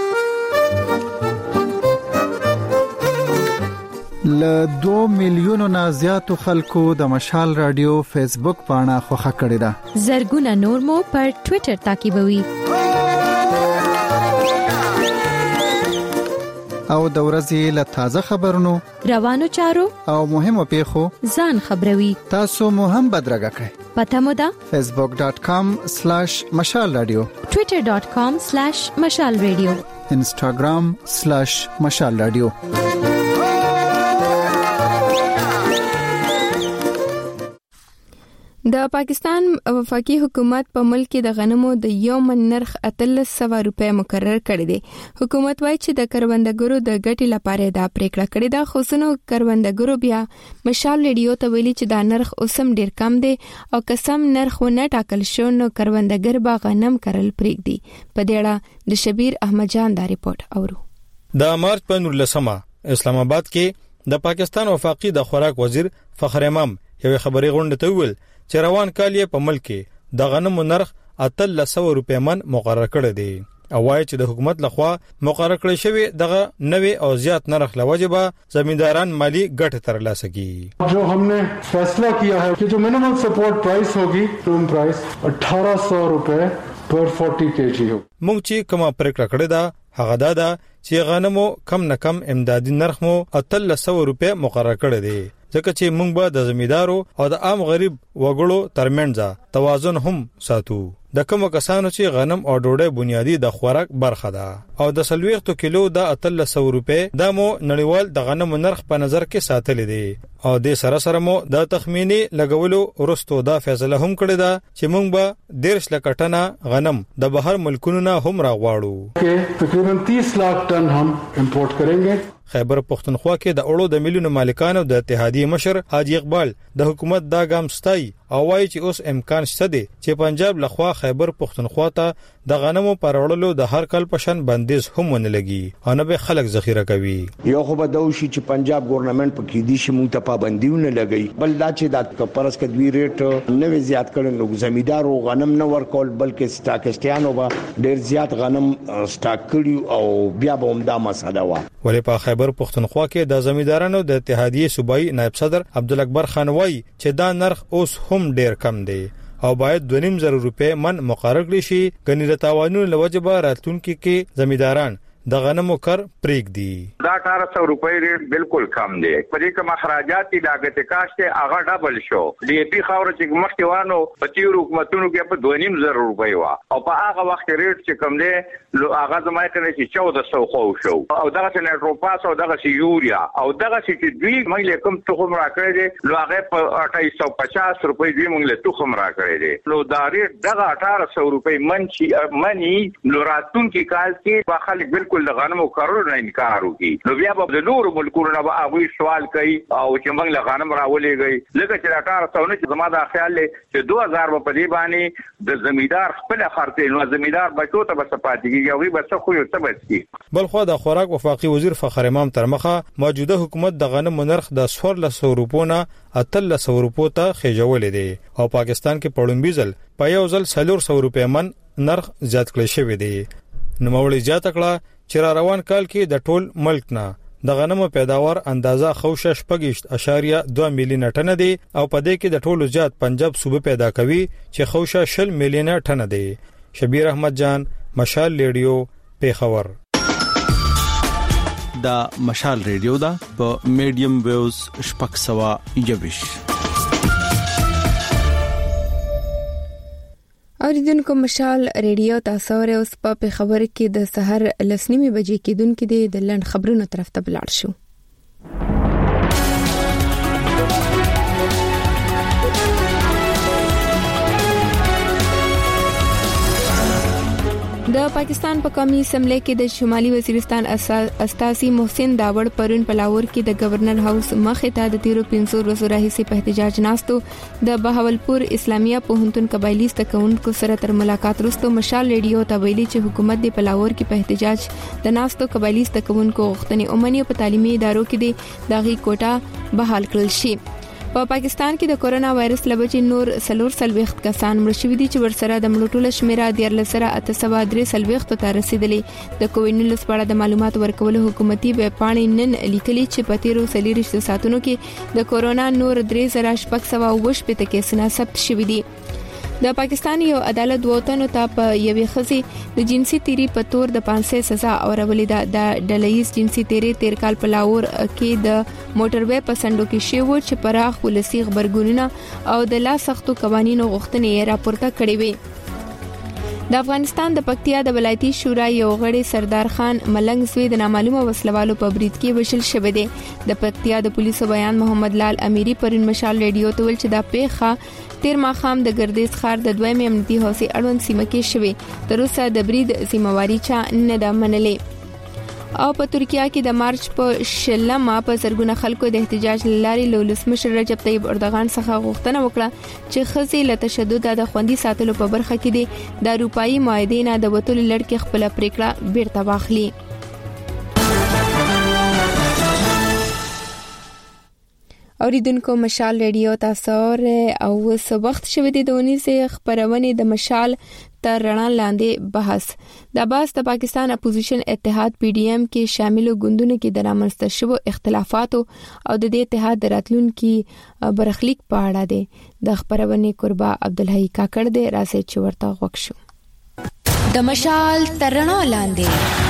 ل 2 میلیونو نه زیاتو خلکو د مشال رادیو فیسبوک پاڼه خوښه کړې ده. زرګونه نور مو پر ټوئیټر تعقیبوي او د ورځې له تازه خبرونو روانو چارو او مهمو پیښو ځان خبروي. تاسو مو هم بدرګه کړئ. پته مو ده facebook.com/مشال رادیو twitter.com/مشال رادیو instagram/مشال رادیو. د پاکستان وفاقي حکومت په ملک کې د غنمو د یو من نرخ 1300 روپے مقرر کړی دی. حکومت وايي چې د کروندګرو د ګټې لپاره دا پریکړه کړې ده. خو څنو کروندګرو بیا مشال ریډیو ته ویلي چې دا نرخ اوسم ډیر کم دی او قسم نرخ نه ټاکل شو نو کروندګر به غنم کرل پریږدي. په دې اړه د شبیر احمد جان دا ریپورت اورو. د مارچ په 19 اسلام آباد کې د پاکستان وفاقي د خوراک وزیر فخر امام یو خبري غونډه ته ویل چې روان کال یې په ملک کې د غنمو نرخ 1300 روپے من مقرر کړی دی او وايي چې د حکومت لخوا مقرر کړی شوی دغه نوې او زیات نرخ لوجبه زمینداران مالی ګټه ترلاسه کوي. जो हमने फैसला किया है कि जो मिनिमम सपोर्ट प्राइस होगी टर्म प्राइस 1800 रुपए पर 40 kg हो. موږ چې کومه پریکړه کړې ده هغه دا چې غنمو کم نه کم امدادي نرخ مو 1300 روپے مقرر کړی دی ځکه چې موږ به د زمیندارو او د عام غریب وګړو ترمنځ توازن هم ساتو. د کوم کسانو چې غنم او ډوډۍ بنیادی د خوراک برخه ده او د 40 کیلو د 1300 روپے د مو نړیوال د غنمو نرخ په نظر کې ساتل دي او د سره مو د تخمینی لګولو ورستو دا فیصله هم کړی ده چې موږ به 10 لک ټنه غنم د بهر ملکونو نه هم راغواړو کې تقریبا 30 लाख टन हम इंपोर्ट करेंगे. خیبر پختونخوا کې د اړو د ملیونو مالکانو د اتحادیې مشر حاجی اقبال د حکومت دا ګام ستای او وايي چې اوس امکان شته دی چې پنجاب لخوا خیبر پختونخوا ته د غنمو پرورلو د هر کال پشن بندیز هم ونه لګي او نه به خلک ذخیره کوي. یو خو به دوشي چې پنجاب ګورنمنت په کې دي چې مونږ ته پابندیونه لګي بل دا چې د پرس کې دوی ریټ نه زیات کړي نو زمیندارو غنم نه ورکول بلکې سټاکستانو به ډیر زیات غنم سټاک کړي او بیا به هم دا مسله و. ولې په خیبر پختونخوا کې د زمیندارانو د اتحادیې صوبایي نائب صدر عبدالاکبر خان وایي چې دا نرخ اوس هم ډیر کم دی او باید 2.5 روپے من مقرر کړي شي. غنی د تاوانونو لوجبه راتلونکو کې زمینداران د غنمو کر پریک دی. دا 1800 روپے ریټ بالکل کم دی. په دې کې مخراجات لاګت کاست هغه ډبل شو. ډي پی خاور چې مخکې وانه په تیر حکومتونو کې په 2.5 روپے وا او په هغه وخت ریټ چې کم دی هغه زمای کنه چې 1400 خو شو او دغه نیټروپاس او دغه یوریا او دغه چې دوی موږ کوم تخم راکړی دی نو هغه په 2850 روپے دوی موږ له تخم راکړی دی نو دا ریټ دغه 1800 روپے منی نو راتونکو کال کې په خلک بالکل د غنمو کارونو نه انکار وکي نو بیا به د نور ملکونو نه به هغه سوال کوي او چې موږ له غنم راولېږي لکه چې 1800 نه چې زما د خیال له چې 2000 په دې باندې د زمیندار خپل خرڅ نو زمیندار بچو ته بس پاتېږي یوې بس خو یو څه بچي. بلخو د خوراک وفاقي وزیر فخر امام تر مخه موجوده حکومت د غنمو نرخ د 1400 روپو نه 1300 روپو ته خېجولې دي او پاکستان کې پړومبي ځل په یو ځل 400 روپے من نرخ زیات کړی شوی دی. نو مولوی زیات کړه چې روان کال کې د ټول ملک نه د غنمو پیداوار اندازه خوشه 8.2 میلیونه ټنه دی او په دې کې د ټولو زیات پنجاب صوبه پیدا کوي چې خوشه 10 میلیونه ټنه دی. شبیر احمد جان، مشال ریډیو، پیښور. دا مشال ریډیو دا په میډیم ویوز 621. اوریدونکو مشال ریډیو تاسو اوس په خبر کې د سحر لسنیمه بجې کېدونکې د لند خبرونو طرف ته بلاړ شو. د پاکستان په قومي اسمبلی کې د شمالي وزیرستان استاذي محسن داوړ پرون په لاهور کې د گورنر هاوس مخې ته د 13 ورځو راهیسې په احتجاج ناستو د بهاولپور اسلامیه پوهنتون قبایلی تکونکو سره تر ملاقات وروسته مشال ریډیو ته ویلي چې حکومت د لاهور کې په احتجاج د ناستو قبایلی تکونکو غوښتنې اومني په تعلیمي ادارو کې د داغي کوټه بحال کړل شي. په پاکستان کې د کورونا وایرس لبچې نور 440 کسان مړ شوي دي چې ورسره د مړو شمیره 1,803 ته رسیدلې. د کووډ-19 په اړه د معلوماتو ورکولو حکومتي ویب پاڼې نن لیکلي چې په تیرو 40 ساعتونو کې د کورونا نور 3,620 کیسونه ثبت شوي دي. د پاکستان یو عدالت ووتنو ته په یوې خزي د جنسي تیری په تور د 500 سزا اورولې ده. د ډلهیز جنسي تیری تیر کال په لاهور کې د موټروي په سندو کې شوی چې پراخ ولسی خبرګونونه او د لا سختو قوانینو غوښتنې راپورته کړې وي. د افغانستان د پکتیا د ولایتي شورا یو غړي سردار خان ملنګ زوی د نامعلومه وسلوالو په برید کې وشل شوی دی. د پکتیا د پولیسو بیان محمد لال امیری پرون مشال ریډیو ته ویل چې دا پیښه تیر ماخام د ګردیز ښار د دویم امنیتي حوزې اړوند سیمه کې شوی. تر اوسه د برید ذمہواری چا نه ده منلې. او په ترکیه کې د مارچ په شلمه په زرګونه خلکو د احتجاج لاري ولسمشر رجب طیب اردوغان څخه غوښتنه وکړه چې خزي له تشدد د خوندي ساتلو په برخه کې د اروپאי معاهدې نه د وټول لړکې خپل پریکړه بیرته واخلي. اوریدونکو مشال ریډیو تاسو او اوس وخت شوه د ونیسه خبرونه د مشال تر رڼا لاندې بحث. د باس د پاکستان اپوزیشن اتحاد پی ډی ایم کې شامل ګوندونو کې د رامنځته شوو اختلافات او د دې اتحاد راتلونکي برخلیک په اړه ده. د خبرونه قربا عبدالحی کاکړ دې راسه چورته غوښ شو. د مشال تر رڼا لاندې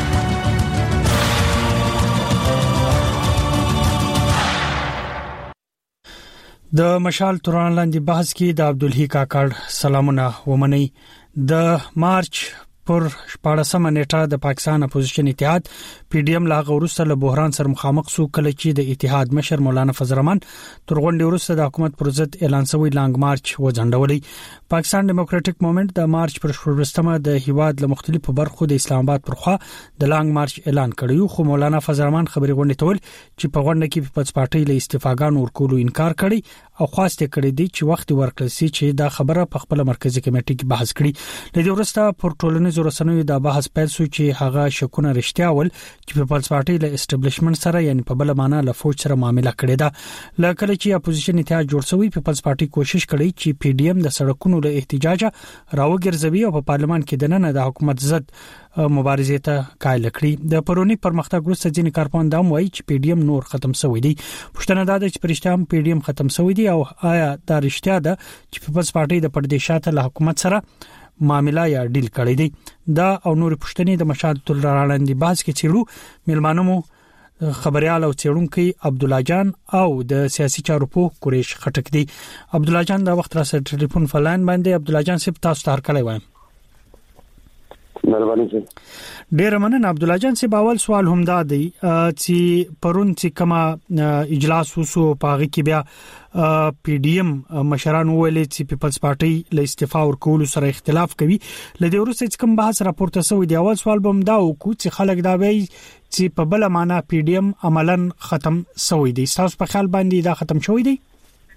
د مشال توران لاندې بحث کې د عبدالحی کاکړ سلامونه ومني. د مارچ پر 14 نیټه د پاکستان اپوزیشن اتحاد پی ډی ایم لا غوړسته له بحران سره مخامخ سو کله چې د اتحاد مشر مولانا فضل الرحمن ترغونډي ورسته د حکومت پر ضد اعلان شوی لانګ مارچ وځنډولې. پاکستان ډیموکراټک موومېنټ د مارچ پر 14مه د هیواد له مختلفو برخو د اسلام آباد پر خوا د لانګ مارچ اعلان کړیو، خو مولانا فضل الرحمن خبري غونډه تول چې په غونډه کې پیپلز پارټي له استعفاګانو ورکولو انکار کړی او خواسته کړی دی چې وخت ورکړل شي چې دا خبره په خپل مرکزی کمیټې کې بحث کړي. د دې ورسته پر ټولنیزو رسنیو دا بحث پیل شو چې هغه شکونه رښتیا ول چې پیپلز پارټي له اسټابلیشمنت سره یعنی په بل معنا له فوج سره معاملې کړې ده. لکه چې اپوزیشن اتحاد جوړ شوی پیپلز پارټي کوشش کړي چې پی ډی ایم د سړکونو له احتجاج راوګرځوي او په پارلمان کې دننه د حکومت ضد مبارزې ته قایل کړي. د پرونی پرمختګ وروسته ځینې کارپوهان دا وایي چې پی ډی ایم نور ختم شوی دی. پښتنه دا ده چې پرشتام پی ډی ایم ختم شوی دی او آیا دا رښتیا ده چې پیپلز پارټي د پردیشاته له حکومت سره معاملې یا ډیل کړی دی؟ دا او نور پښتنې د مشال تل راړاندې بحث کې چیرو ملمانو خبريال او چیرونکي عبد الله جان او د سیاسي چارو په قریش خټک دی. عبد الله جان دا وخت را سره ټلیفون فلان باندې. عبد الله جان سپ تاسو ته هرکلی وایم. مهرباني سي. ډیر مننه عبد الله جان سي. باول سوال هم دا دی چې پرون چې کما اجلاس وسو پاغي کې بیا پی ډی ایم مشران ویلي چې پیپلز پارټي له استعفا ورکول سره اختلاف کوي. لدې ورسته چې کوم بحث راپورته شوی دی اول سوال بم دا وکړو چې خلک دا وایي چې په بل معنا پی ډی ایم عملاً ختم شوی دی. تاسو په خیال باندې دا ختم شوی دی؟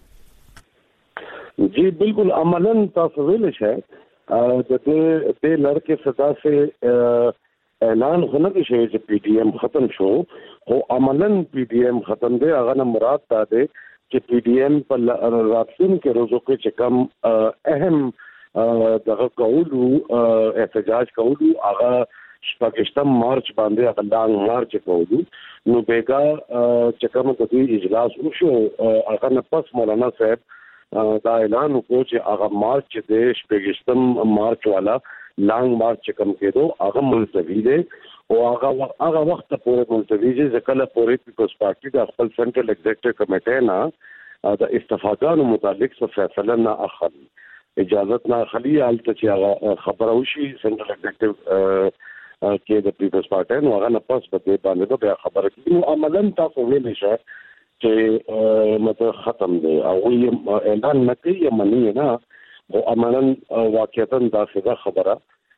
جی بالکل عملاً تاسو ویل شئ د دې لړکې صدا سے اعلان ہونا کی شوی چې پی ڈی ایم ختم شو او عملاً پی ڈی ایم ختم دی. هغه نه مراد دا دی چې پی ډی ایم په راتلونکو روزو کې چې کم اهم دغه کولو احتجاج کولو هغه پاکستان مارچ باندې اقلان مارچ کوو نو بیگا چې کوم د دې اجلاس وشو هغه نه پس مولانا صاحب دا اعلان وکړ چې هغه مارچ د شپږم مارچ والا لانګ مارچ کوم کېدو هغه ملتوی دی او هغه وخت پورې ملتوی دی ځکه له پورې پیپلز پارټي د خپل سنټرل ایگزیکټیو کمیټې نه د استفاقانو متعلق څه فیصله نه اخلي اجازه نه اخلي حالت چې هغه خبره وشي سنټرل ایگزیکټیو کې د پیپلز پارټي نو هغه نه پس به باندې به خبره کوي نو عملاً تاسو ویل شئ چې مطلب ختم دی او اعلان نه کوي منی نه او عملاً واقعیتاً دا څه خبره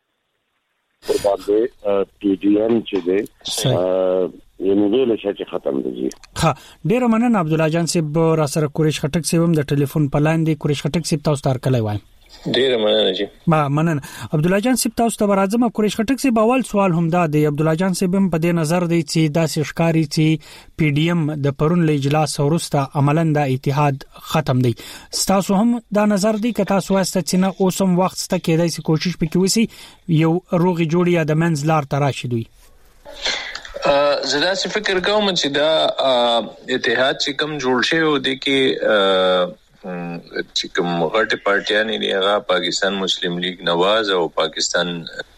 پر باندې پی ډی ایم چې دی یعنی ویل شي چې ختم دی ها ډیر مننه عبد الله جان صاحب را سره کوریش خټک صاحب د ټلیفون په لاین دی کوریش خټک صاحب تاسو تر کله وای ډیر مننه جی ما مننه عبد الله جان صاحب تاسو ته راځم کوریش خټک صاحب اول سوال هم دا دی عبد الله جان صاحب په دې نظر دی چې دا شکاري چې پی ډی ایم د پرون له اجلاس ورسته عملاً د اتحاد ختم دی تاسو هم دا نظر دی که تاسو واسطه چې نه اوسم وخت ست کېدای شي کوشش وکړي وسی یو روغي جوړی یا د منځ لار تراشي دوی زدا څه فکر کوم چې دا اتحاد چې کوم جوړ شي او د کې چې کوم غټه پارټیان دي هغه پاکستان مسلم لیگ نواز او پاکستان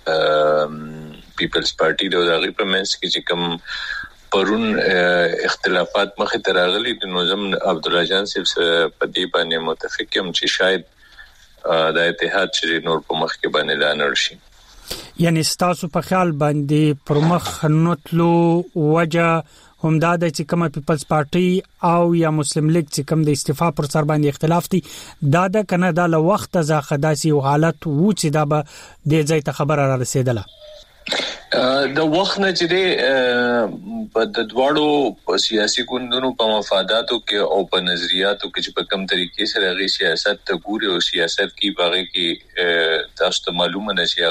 پیپلز پارټي د هغه په منځ کې چې کوم پرون اختلافات مخه تراغلي د نظم عبد الله جان صاحب په دې باندې متفق یم چې شاید د اتحاد چې نور په مخ کې باندې لانر شي یعنی تاسو په خیال باندې پر مخ نوتلو وجه همدا د چې کومه پیپلز پارټي او یا مسلم لیگ چې کوم د استعفا پر سر باندې اختلاف دي دا د کنه د وخت ځخه داسي حالت وو چې دا به د ځای ته خبره را رسیدله د وخت نه چې د دواړو سیاسي ګوندونو په مفاداتو کې او په نظریاتو کې چې په کوم طریقې سره غي سیاست ته ګوري او سیاست کې باغې کې تاسو ته معلومه نشي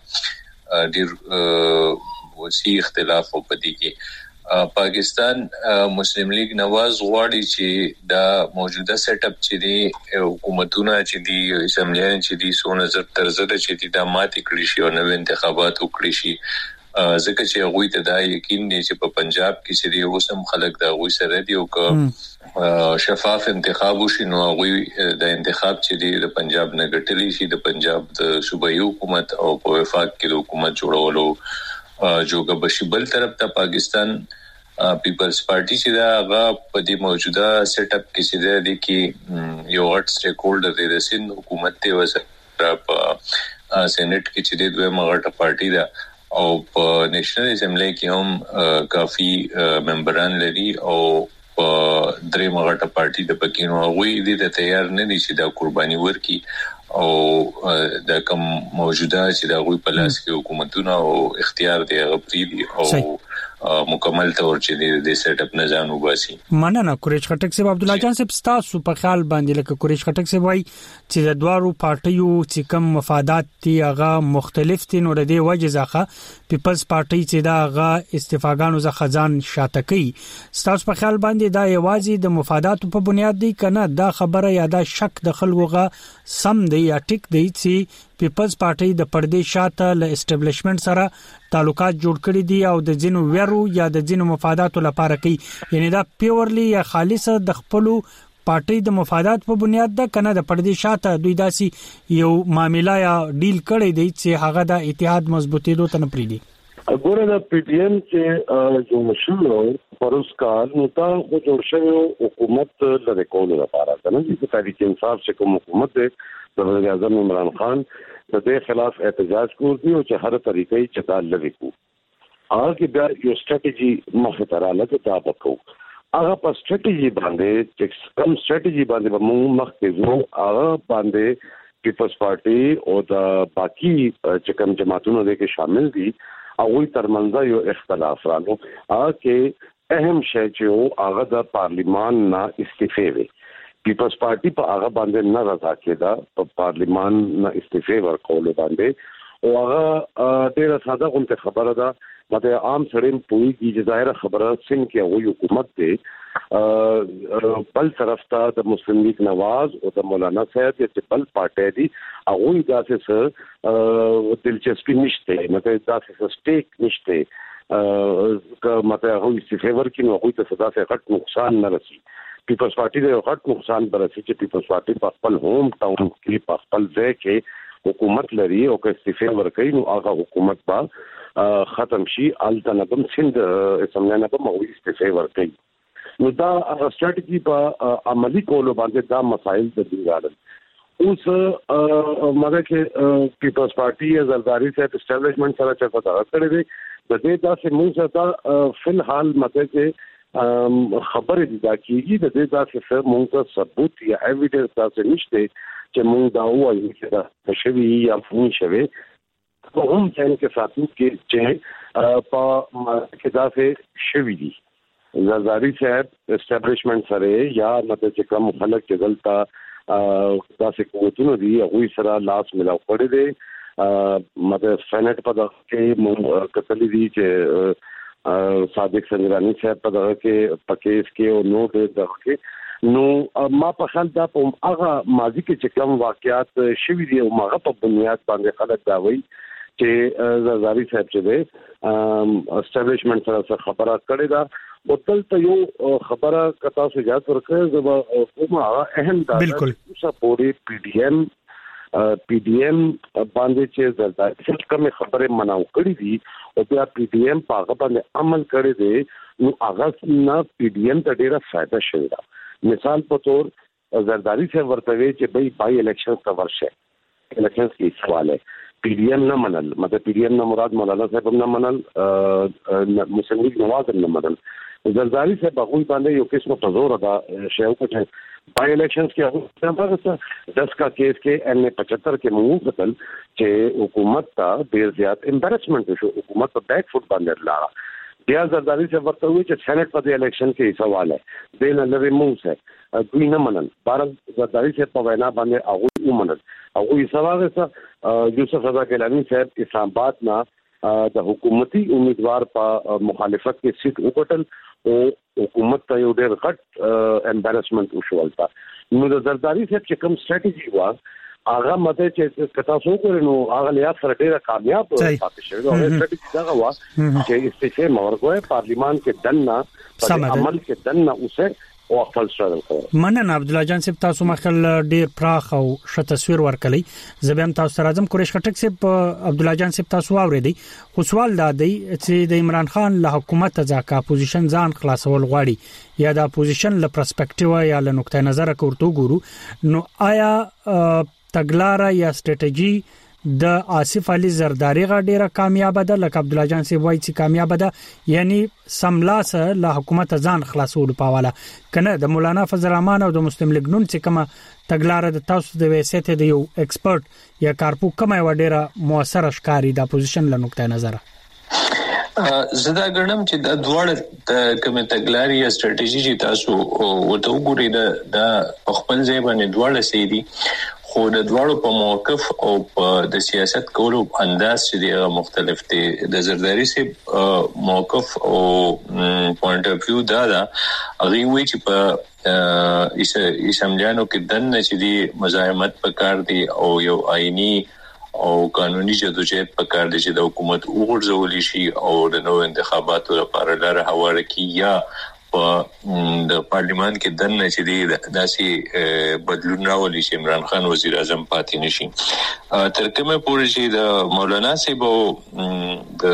هغه ډیر وسیع اختلاف او پدې کې پاکستان مسلم لیگ نواز غواړي چې دا موجوده سیټ اپ چې دی حکومتونه چې دی اسمبلیان چې دی سو نظر ترزده چې دی د ماتې کړی شي او نو انتخابات وکړي شي ځکه چې هغه ته دا یقین دی چې په پنجاب کې چې دی اوسم خلک دا غوي سره دی او که شفاف انتخاب وشي نو هغه د انتخاب چې دی د پنجاب نه ګټلی شي د پنجاب د صوبایي حکومت او په وفاق کې د حکومت جوړولو جوګه بشي بل طرف ته پاکستان پیپلز پارټي چې دا هغه په دې موجوده سیټ اپ کې چې د کې یو غټ سټیک هولډر دی د سند حکومت ته وسره په سېنات کې چې د دوه مغټه پارټي دا او په نېشنل اسمبلی کې هم کافي ممبران لري او په درې مغټه پارټي د پکینو هغه دې تیار نه دي چې دا قرباني ورکي او د کوم موجوده چې دا غوي په لاس کې حکومتونه او اختیار دی غفري دي او مکمل تور چې د سیټ اپ نه ځانو باسي مننه کوریش خټک صاحب عبد الله جان صاحب تاسو په خیال باندې لکه کوریش خټک صاحب وای چې د دوارو پارټیو چې کوم مفادات دي هغه مختلف دي نو د دې وجه ځخه پیپلز پارټي چې دا هغه استفاقانو ځخه ځان شاته کوي تاسو په خیال باندې دا یوازې د مفادات په بنیاد دی کنه دا خبره یا دا شک د خلکو سم دی یا ټیک دی چې پیپلز پارټي د پردې شاته له اسټابلیشمنت سره تعلقات جوړ کړي دي او د جنو ویرو یا د جنو مفاداتو لپاره کوي یعنی دا پیورلی یا خالصه د خپل پارټي د مفادات په بنیاد ده کنه د پردې شاته دوی داسي یو معاملې یا ډیل کړي دي چې هغه د اتحاد مضبوطی دوه نه پریدي وګوره د پی ټی ایم چې جو مشهور پروسکار نو تا جوړ شوی حکومت لري کول لپاره کنه چې تحریک انصاف چې کوم حکومت ده د وزیر اعظم عمران خان د دې خلاف احتجاج کوي او چې هر طریقې چتال لري کو هغه بیا یو ستراتیژي مخه تراله ته دا وکړو هغه په ستراتیژي باندې چې کوم ستراتیژي باندې موږ مخکې زو هغه باندې پیپلز پارټي او د باقي چې کوم جماعتونو کې شامل دي او ترمنځ یو اختلاف رالو هغه کې اهم شی چې هغه د پارلیمان نه استعفا وی پیپلز پارټي په هغه باندې نه رضا کېده په پارلیمان نه استعفا ورکول باندې او هغه ډیره ساده غونډه خبره ده مته عام سړی پوری کی ظاهر خبره سن کې وی حکومت ته بل طرف ته د مسلم لیگ نواز او د مولانا صاحب چې بل پارټي دي هغه داسې سره دلچسپي نشته مته داسې سټیک نشته مته هغه استفاده ورکړي نو هغه ته صدا سے غټ نقصان نه رسي پیپلز پارټي د غټ نقصان برسي چې پیپلز پارټي په خپل هوم ټاون کې په خپل ځای کې حکومت لري او که استفاده ورکړي نو هغه حکومت با ختم شي التنبم سند اسمنه نه به مو استفاده ورکړي نو دا استراتیجی په عملی کولو باندې دا مسائل د دیوالن اوس مګر کې پیپلز پارټي زرداری صاحب اسټابلیشمنت سره چې پتا کړی دی د دې داسې موږ ته فلحال مګر کې خبرې دي دا کیږي د دې داسې موږ ته ثبوت یا ایویډنس تاسو نشته چې موږ دا وایو چې دا شوی یا فون شوی په هم ځای کې ساتو کې چې په کې داسې شوی دي زرداری صاحب اسټابلیشمنت سره یا مطلب چې کوم خلک چې دلته داسې قوتونه دي هغه سره لاس ملاو کړی دی مطلب سېنات په دغه کې کتلې دي چې صادق سنجرانی صاحب په دغه کې پکیس کې او نو دغه کې نو ما په خل دا په هغه ماضي کې چې کوم واقعیات شوي دي او هغه په بنیاد باندې خلک دا وایي چې زرداری صاحب چې دی اسټابلیشمنت سره خبره کړې ده بوتل ته یو خبره کتا سو اجازه ورکړه زما کومه اهم دا بالکل اوسه پوری پی ډی ایم باندې چې زرداری صاحب کومه خبره مناو کړې دي او بیا پی ډی ایم په هغه باندې عمل کړی دی نو هغه نه پی ډی ایم ته ډیره فائدہ شوی دا مثال په تور زرداری صاحب ورته چې بای الیکشن کا ورشه الیکشن کې سوال ہے پی ڈی ایم نه منل مطلب پی ډی ایم نه مراد مولانا صاحب نه منل مسلم لیگ نواز نه منل زرداری صاحب هغه باندې یو قسم تزور دا شیو کوټه بای الیکشنز کې هغه 10 کا کیس کې ان 75 کې مو قتل چې حکومت ته ډیر زیات امبارسمنت شو حکومت په بیک فوټ باندې لاړه بیا زرداری صاحب ورته وی چې سېنات په الیکشن کې سوال ہے دین لری موږ سره دوی نه منل بار زرداری صاحب په وینا باندې هغه ومنل هغه یې سوال سره یوسف رضا کلانی صاحب اسلام آباد نه د حکومتي امیدوار په مخالفت کې سیټ وکټل او حکومت ته یو ډېر غټ امبارسمنت وشولتا نو د زرداری صاحب چې کوم سټریټجی و هغه مته چې کتا سو کړنو هغه لیا سره ډېر کامیاب پاتې شوی او سټریټجی دا و چې استفاده مورګوي پارلیمان کې دنه عمل کې دنه اوسه او خپل سره مننه عبد الله جان صاحب تاسو مخل ډیر پراخ او ښه تصویر ورکړی زبم تاسو راځم قریش خټک صاحب عبد الله جان صاحب تاسو اوریدي خو سوال دا دی چې د عمران خان له حکومت ځکه اپوزیشن ځان خلاصول غواړي یا د اپوزیشن له پرسپیکټیو یا له نقطه نظر کوړو ګورو نو آیا تګلارا یا سټریټجی د آصف علي زرداری غډیره کامیاب ده لکه عبد الله جان سی وایي چې کامیاب ده یعنی سملاسه له حکومت ځان خلاصول پاواله کنه د مولانا فضل الرحمن او د مسلم لیگ نون چې کومه تګلارا د تاسو د وسیته د یو ایکسپرت یا کارپو کومه وډیره موثر ښکاری د اپوزیشن له نقطه نظر زدا ګڼم چې د دوړ کومه تګلاري یا سټریټجی چې تاسو ورته وګورئ د خپل ځای باندې دوړ سي دي خو د دوړو په موقف او په د سیاست کولو انداز چې دی مختلف دي د زرداری سي موقف او پوینټ اف ویو دا هغه وی چې په اسمبلیانو کې دنه چې دی مزاحمت پکار دي او یو آئینی او قانوني جدوجہد پکار دي چې د حکومت وګرځول شي او د نو انتخاباتو لپاره لاره هواره کی یا د پارلیمان کې دنه چې دی داسي بدلون راولي چې عمران خان وزیر اعظم پاتې نشي تر کومه پورې چې د مولانا صاحب د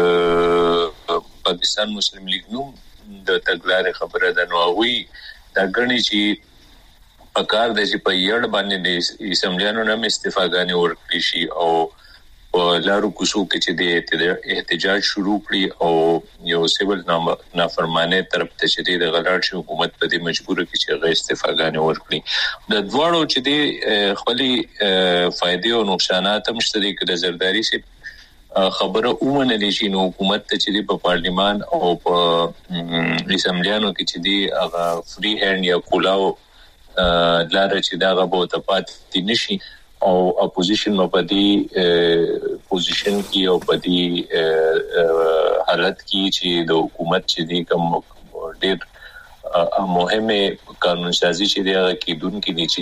پاکستان مسلم لیگ نو د تګلارې خبره ده نو وی دا غني چې پکار د چې په یړ باندې د اسمبلیانو نام استفاګانې ورکړي شي او لارو کوڅو کې چې د احتجاج شروع کړي او یو سیول نافرمانه طرف ته چې د غلط حکومت په دې مجبور کې چې غیر استفاګانې ورکړي د دواړو چې د خپلې فائدې او نقصانات هم شته د زرداری سي خبره اومنه دي چې نو حکومت ته چې په پارلیمان او په اسمبلیانو کې چې دی هغه فری هاند یا کولاو لاره چې دا غو ته پات دي نشي او اپوزیشن مبدی پوزیشن کی او بدی حالت کی چې د حکومت چې دی کوم ډېر مهمه قانون سازي چې دی هغه کې دون کې دي چې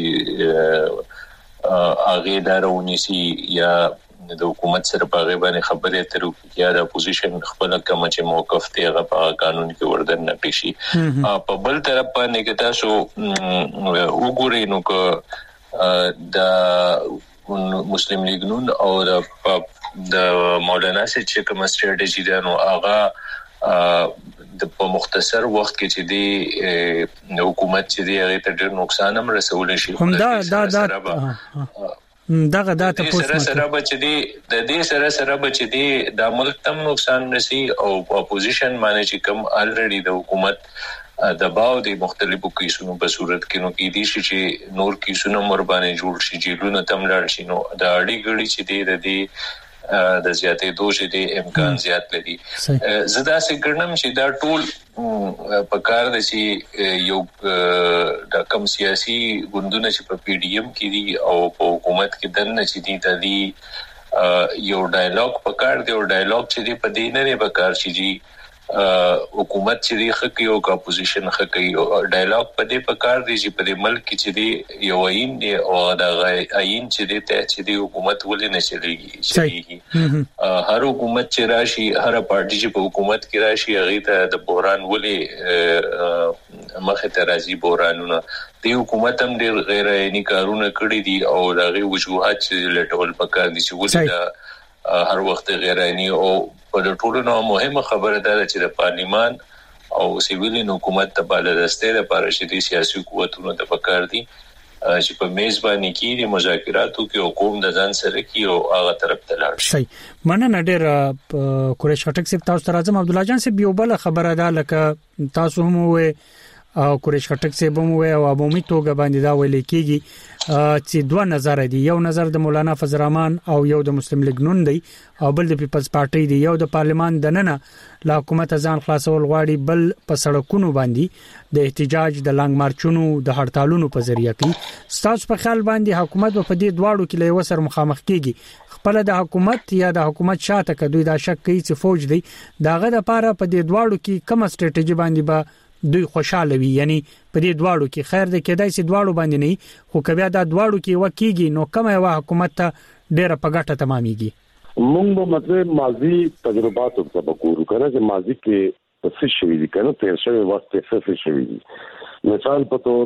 هغه دارونی سي یا د حکومت سره په غیبه باندې خبرې اترو یا د اپوزیشن خپل کوم چې موقف دی هغه په قانون کې وردن نه پېشي په بل طرف باندې کې تاسو وګورئ نو که د مسلم لیگ نون او د مولانا سي چې کوم ستراتیژي ده نو هغه د په مختصر وخت کې چې دی حکومت چې دی هغه ته ډېر نقصان هم رسول شي هم دا دغه داته پوسټ سره بچ دی د دې سره بچ دی د ملک تم نقصان نشي او اپوزیشن باندې چې کوم الریډي د حکومت دباو د مختلفو کیسونو په صورت کې نو کې دي چې نور کیسونو مر باندې جوړ شي جیلونه تم لاړ شي نو د اړې غړي چې دی د زیاتې دوه دي امکان زیات لري زدا سي ګرنم چې دا ټول په کار د شي یو د کم سیاسي ګوندونه چې په پی ډی ایم کې دي او په حکومت کې دنه چې دي د یو ډایالوګ په کار دی او ډایالوګ چې دی په دې نه په کار شي حکومت چې دی خکې او اپوزیشن خکې او ډایالوګ په دې په کار دی چې په دې ملک کې چې دی یو عین دی او دا عین چې دی ته چې دی حکومت ولې نه چلیږي هر حکومت چې راشي هر پارټي چې په حکومت کې راشي هغه ته د بحران ولې مخه ته راځي بحرانونه د حکومت هم ډېر غیر عیني کارونه کړی دي او دغه وجوهات چې لټول پکار دي چې ولې هر وخت غیر عیني او په ټولو نو مهمه خبره ده چې د پارلیمان او سیویلین حکومت ته بالادسته لپاره چې سیاسي قوتونو ته پکار دي چې په میزباني کې د مذاکراتو کې حکومت د ځان سره کې او هغه طرف ته لاړ شي مننه ډېر قریش خټک صاحب تاسو ته راځم عبد الله جان صاحب یو بل خبره ده لکه تاسو هم وې او قریش خټک صاحب هم وې او عمومي توګه باندې دا ویل کېږي چې دوه نظر دي یو نظر د مولانا فضل الرحمن او یو د مسلم لیگ نون دی او بل د پیپلز پارټي دی یو د پارلیمان دننه لا حکومت ځان خلاصول غواړي بل په سړکونو باندې د احتجاج د لانګ مارچونو د هړتالونو په ذریعہ کې ستاسو په خیال باندې حکومت په دې دواړو کې له وسر مخامخ کیږي خپل د حکومت یا د حکومت شاته کډوي دا شک کوي چې فوج دی داغه د پاره په دې دواړو کې کوم ستراتیژي باندې به دوی خوشاله وي یعنی په دې دواړو کې خیر دې کېدای شي دواړو باندې نه خو کبه دا دواړو کې وکیږي نو کومه وا حکومت ته ډېر په ګټه تمامېږي موږ به مطلب ماضي تجربات او تبکور کنه چې ماضي کې څه شوی دي کنه تیر شوی وخت څه شوی دي مثال په تور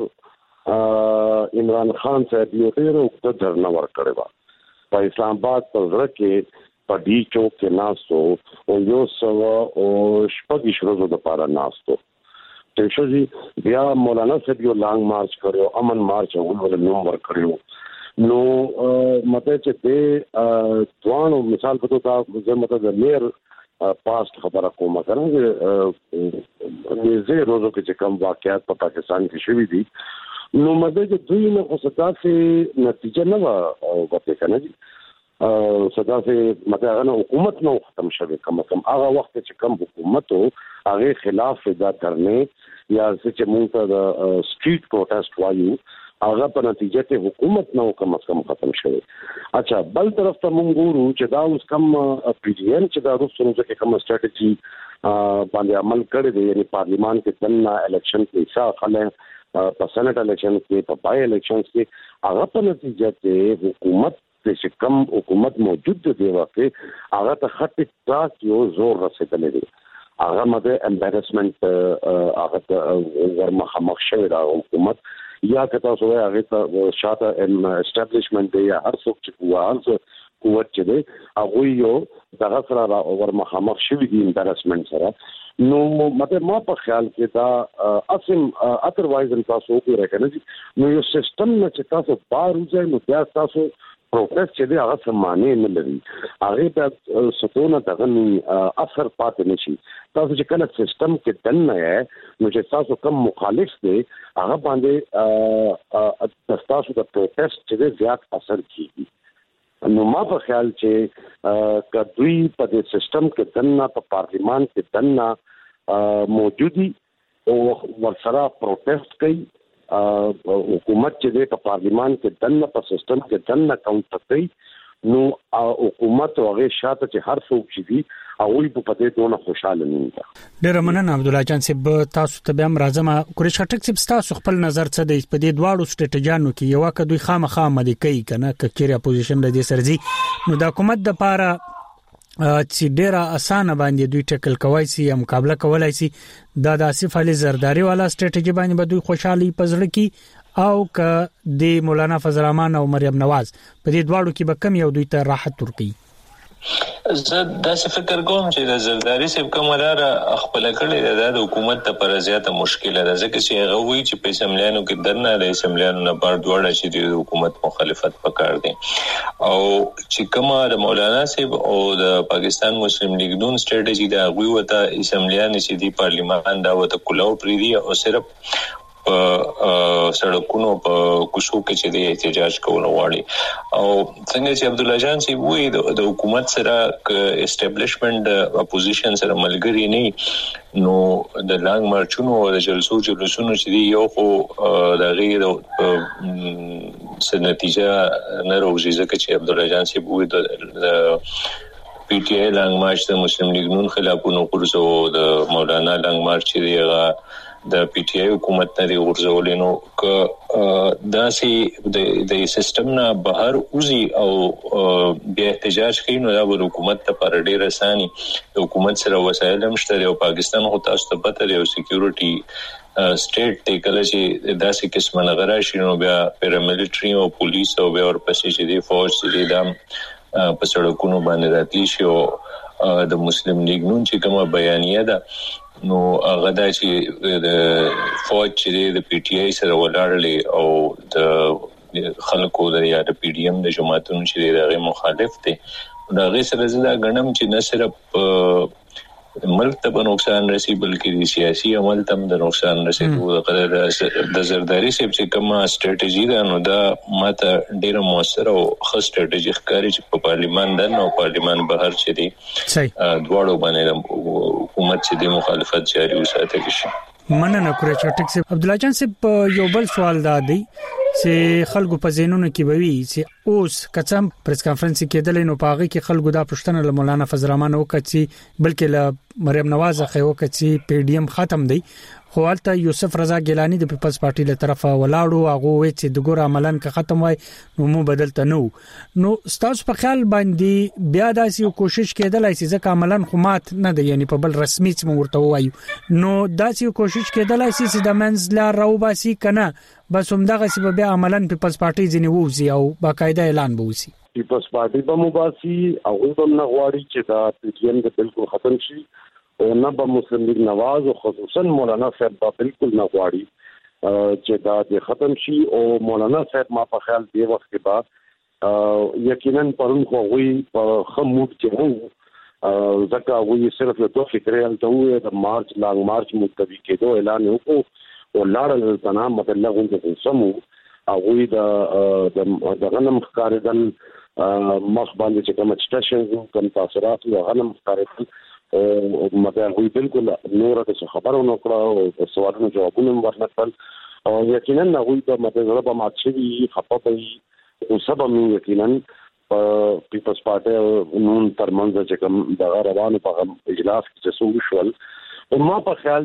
عمران خان صاحب یو ډېر وخت درنه ورکړی و په اسلام آباد په ځړ کې په دې چوک کې ناسو او یو سو او شپږ شروع د پاره ناسو ته شي بیا مولانا صاحب یو لانګ مارچ کړو امن مارچ ول نومبر کړو نو مته چې د دوانو مثال په توګه زه مته د میر پاست خبره کوم کنه چې زه روزو کې کوم واقعیت په پاکستان کې شوي دي نو مده چې دوی نه خصوصا سي نتیجه نه وته کنه صدا سے مطلب حکومت نو ختم شوه کم هغه وخت چې کم حکومت هغه خلاف دا درنه یا چې موږ ته سټریټ پروټیسټ وایو هغه په نتیجه کې حکومت نو کم ختم شوه اچھا بل طرف ته موږ ګورو چې دا اوس کم پی ډی ایم چې دا روسونو کې کوم ستراتیژي باندې عمل کړی دی یعنی پارلیمان کې تنه الیکشن کې حصہ خلک په سېنات الیکشن کې په پای الیکشن کې هغه په نتیجه کې حکومت چې کم حکومت موجود دی واکه هغه ته خطي تاک یو زور رسیدلې دی هغه مده امبارسمنت هغه ورمخ شوی دا حکومت یا کته سو هغه ته شاته اسټابلیشمنت دی هر څوک چې قوت چې دی هغه یو دغه سره ورمخ شوی دی امبارسمنت سره نو مته ما په خیال کې دا اسم اتروایز تاسو وګورئ کنه نو یو سیستم چې تاسو بار وځي نو بیا تاسو پروګرس چې دی هغه سمانه نه لري هغه د ستونه دغه اثر پاتې نشي تاسو چې کله سیستم کې دنه ہے نو چې تاسو کم مخالف دی هغه باندې تاسو د پروټیسټ چې زیات اثر کوي نو ما په خیال چې کدوې په دې سیستم کې دنه په پارلیمان کې دنه موجودي او ورسره پروټیسټ کوي حکومت چې د پارلیمان کې دنه په سیستم کې دنه کاونټ کوي نو حکومت هغه شاته چې هر څوک چې دی او په پدې دونه خوشاله نه دي. ډېر مننه عبد الله جان صاحب، تاسو ته به راځم. قریش خټک صاحب تاسو خپل نظر څه دی په دې دواړو سټریټیجانو کې؟ یو که دوی خامخا مدي کوي کنه کچېره اپوزیشن د دې سرځي نو د حکومت د پاره چې ډیره اسانه باندې دوی ټکل کوي سي یا مقابله کولای سي د آصف علي زرداری والا سټریټیجی باندې به دوی خوشحالي پزړه کی او ک د مولانا فضل الرحمن او مریم نواز په دې دواړو کې به کم یو دوی ته راحت ورکړي؟ زه دا څه فکر کوم چې د زرداری صاحب کومه خپل کړي د حکومت ته پر زیاته مشکله ده، ځکه چې هغه وایي چې په اسمبلیانو کې درنه د اسمبلیانو نه بار دوړه چې د حکومت مخالفت وکړ دي او چې کومه د مولانا صاحب او د پاکستان مسلم لیگ نون سټریټیجی دا غوي وته اسمبلیان چې دی پارلیمان دا وته کولو پریدي او صرف سړکونو په کوڅو کې چې د احتجاج کول غواړي او څنګه چې عبد الله جان سی وی د حکومت سره ک اسټابلیشمنت اپوزیشن سره ملګری نه نو د لانګ مارچونو او د جلسونو چې دی یو خو د غیر نتیجه نه راوځي، ځکه چې عبد الله جان سی وی د پی ټی آی لانګ مارچ د مسلم لیگ نون خلافونو قرضو د مولانا لانګ مارچ دی د پی ټی آی حکومت نه ورزولې نو ک داسې د سیستم نه بهر اوزي او بیا احتجاج کوي نو دا د حکومت لپاره ډیر اساني. د حکومت سره وسایل هم شته او پاکستان خو تاسو ته پته دی او سکیورټي سټیټ ته کله چې داسې قسمه نغرا شي نو بیا پیراملیټري او پولیس او بیا ورپسې چې دی فوج چې دا په سړکونو باندې راتلی شي او د مسلم لیگ نون چې کومه بیانیه ده نو هغه دا چې د فوج چې د پی ټی آی سره ولاړلې او د خلکو د یا د پی ډی ایم د جماعتونو چې دغه مخالف دي دا غي سره زدا غنم چې نه صرف ملک ته نقصان رسي بلکې د سیاسي عمل ته د نقصان رسي. د زرداری صاحب چې کومه سټریټیجی ده نو دا ماته ډیره موثر او ښه سټریټیجی ښکاري چې په پارلیمان دنه او پارلیمان بهر چې دی دواړو باندې حکومت چې د مخالفت جاری وساتل شي. مننه کړی چې ټیکس عبد الله جان صاحب یو بل سوال دا دی چې خلکو په زینونو کې بوي چې اوس کڅم پریس کانفرنس کې دلې نو پاغي کې خلکو دا پښتنه له مولانا فضل الرحمن وکړي بلکې له مریم نواز خو وکړي پی ډی ایم ختم دی خو حالته یوسف رضا ګیلانی د پیپلز پارټي له طرفه ولاړو هغه وی چې د ګور عملاً که ختم وای نو مو بدلته نو ستاسو په خیال باندې بیا داسې کوشش کېدلای شي ځکه عملاً خو مات نه دی یعنی په بل رسمي څه ورته وایو نو داسې کوشش کېدلای شي چې د منځ لار راوباسي کنه بس همدغه سی به عملاً پیپلز پارټي ځنی ووزي او باقاعده اعلان ووسی پیپلز پارټي په مباسي او هم نه غواړي چې دا پی ټی ایم بالکل ختم شي او نه به مسلم لیگ نواز او خصوصا مولانا صاحب به بالکل نه غواړي چې دا د ختم شي او مولانا صاحب ما په خیال دی وخت کې بعد یقینا پرون خو وی په خمود کې وو ځکه وی صرف د دوه فکرې الته د مارچ لانګ مارچ ملتوي کېدو اعلان وکړو او لاړل تنام مطلب غونډه سمو او وی د غنم ښکارېدل مخ باندې چې کوم سټیشن کوم تاثیرات او غنم ښکارېدل او مطلب وی بالکل نور د خبرونو کړه او سوالونو جوابونه ورنکړل او یقینا نو د مطلب په ماچوي خپل او سبا مې یقینا پیپلز پارټي نون ترمنځ چې کوم د روانو په اجلاس کې څه وشول او ما په خیال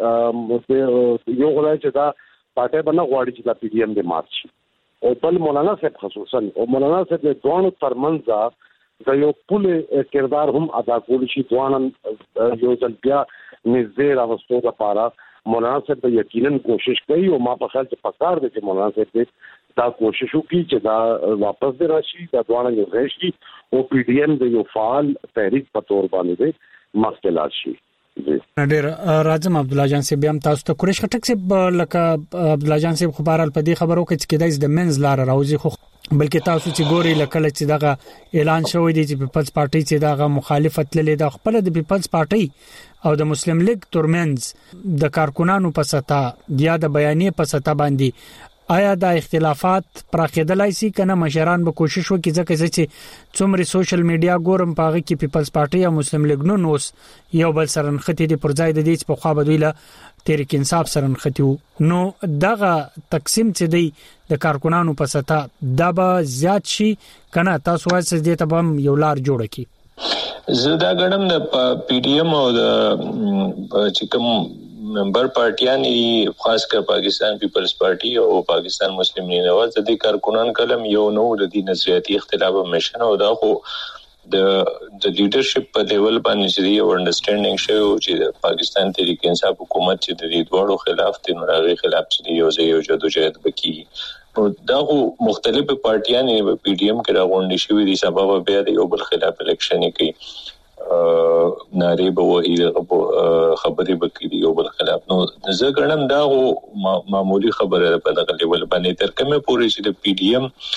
چې یو غواړي چې دا پارټي باندې غواړي چې دا پی ډی ایم د مارچ او بل مولانا صاحب خصوصا او مولانا صاحب د دوه ترمنځ دا یو پوله کردار هم ادا کول شي دوه یو ځل بیا نږدې راوستو لپاره مولانا صاحب یقینا کوشش کوي او ما په خیال چې پکار دي چې مولانا صاحب دا کوشش وکړي چې دا واپس دی راشي دا دوه نه راشي او پی ډی ایم د یو فعال تحریک په تور باندې مخکلات شي. ډیر راځم عبد الله جان صاحب هم تاسو ته قریش خټک صاحب لکه عبد الله جان صاحب خبرال په دې خبرو کې چې کېدای د منز لار راوځي خو بلکې تاسو چې ګوري لکه چې دغه اعلان شوی دی چې پیپلز پارټي چې دغه مخالفت لري د خپل د پیپلز پارټي او د مسلم لیگ ترمنځ د کارکونانو په سطح یا د بیانیه په سطح باندې آیا دا اختلافات پراخېدلای شي کنه مشران به کوشش وکړي ځکه چې څومره سوشل میډیا ګورم پاغه کې پیپلز پارټي او مسلم لیگ نون اوس یو بل سره نختی دي پر ځای د دې په خوا بدویله تحریک انصاف سره نختیو نو دغه تقسیم چې دی د کارکونانو په سطح دا به زیات شي کنه تاسو وایي چې دې ته به یو لار جوړ کړي زدا غړم د پی ډی ایم او د چې کوم ممبر پارټیان خاص کر پاکستان پیپلز پارټي او پاکستان مسلم لیگ نواز د دې کارکونان کلم یو نو د دې نظریاتي اختلاف مشنه او دا خو د لیډرشپ په لیول باندې چې یو انډرستانډینګ شوی چې د پاکستان تحریک انصاف حکومت چې د دې دوړو خلاف د نورغي خلاف چې یو جدوجہد وکړي او دا خو مختلفه پارټیان په پی ډی ایم کې راغونډې شوې دي سبب بیا د یو بل خلاف الیکشن کوي ناری به وਹੀ خبرې بکې یو بل خلاف نو زه ګڼم دا معمولی خبره په دغه لیول باندې تر کومه پورې چې د پی ډی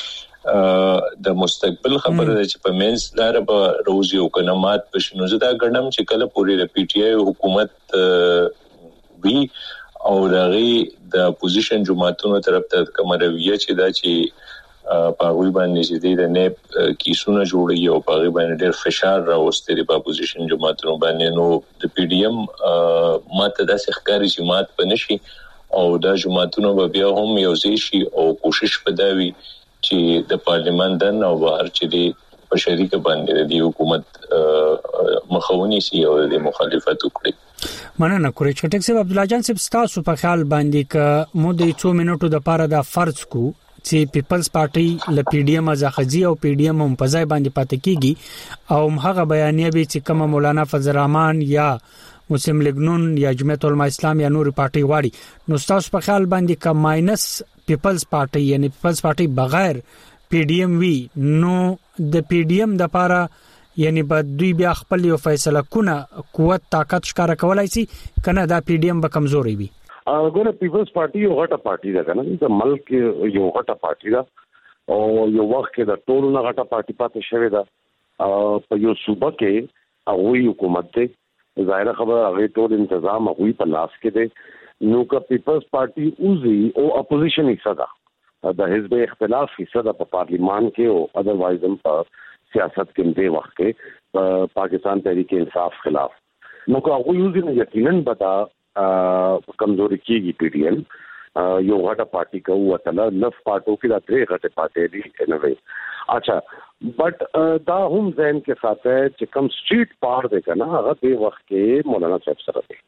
ایم د مستقبل خبره چې په مینس لار به روزي او کلمات پښینو زه دا ګڼم چې کله پورې د پی ټی آی حکومت وی او دغه د اپوزیشن جماعتونو طرف ته کومه رویه چې دا چې پاغوی باندې چې د نه کیسونه جوړي او پاغوی باندې ډېر فشار راوستي د اپوزیشن جماعتونو باندې نو د پی ډی ایم ماته د ښکاری جماعت بنشي او د جماعتونو به بیا هم یو ځای شي او کوشش پداوي چې د پارلیمان دن او بهر چې د په شریک باندې د حکومت مخاوني سي او د مخالفت وکړي مننه کورې چټک صاحب عبد الله جان صاحب تاسو په خیال باندې ک مو د 2 منټو د پاره د فرض کو چې پیپلز پارټي ل پی ډی ایم ازخزي او پی ډی ایم هم په ځای باندې پاتې کیږي او هغه بیانیه به چې کوم مولانا فضل الرحمن یا مسلم لیگ نون یا جمعیت العلماء اسلام یا نور پارټي واړي نو تاسو په خیال باندې ک ماینس پیپلز پارټي یعنی پیپلز پارټي بغیر پی ډی ایم وی نو د پی ډی ایم د پاره یعنی په دوی بیا خپل یو فیصله کونه قوت طاقت ښکارا کولای شي کنه دا پی ډی ایم به کمزوري وي اگر پیپلز پارټي یو غټه پارټي ده کنه د ملک یو غټه پارټي ده او یو وخت کې د ټولو نه غټه پارټي پاتې شوې ده په یو صوبه کې هغه حکومت ده ظاهر خبره هغه ټول تنظیم هغه په لاس کې ده نو که پیپلز پارټي اوزي او اپوزیشن حصہ ده د حزب اختلاف حصہ ده په پارلیمان کې او ادروایز هم په سیاست کې د وخت کې پاکستان تحریک انصاف خلاف نو که هغه یوزي نه یقینا بتا کمزوري کیږي پی ډی ایم یو غټه پارټي کوو تل لف پارټو کې دا درې غټه پارټي دي انوي اچھا بٹ دا هم ځین کې ساته چې کم سټریټ پار دی کنه هغه د وخت کې مولانا صاحب سره دی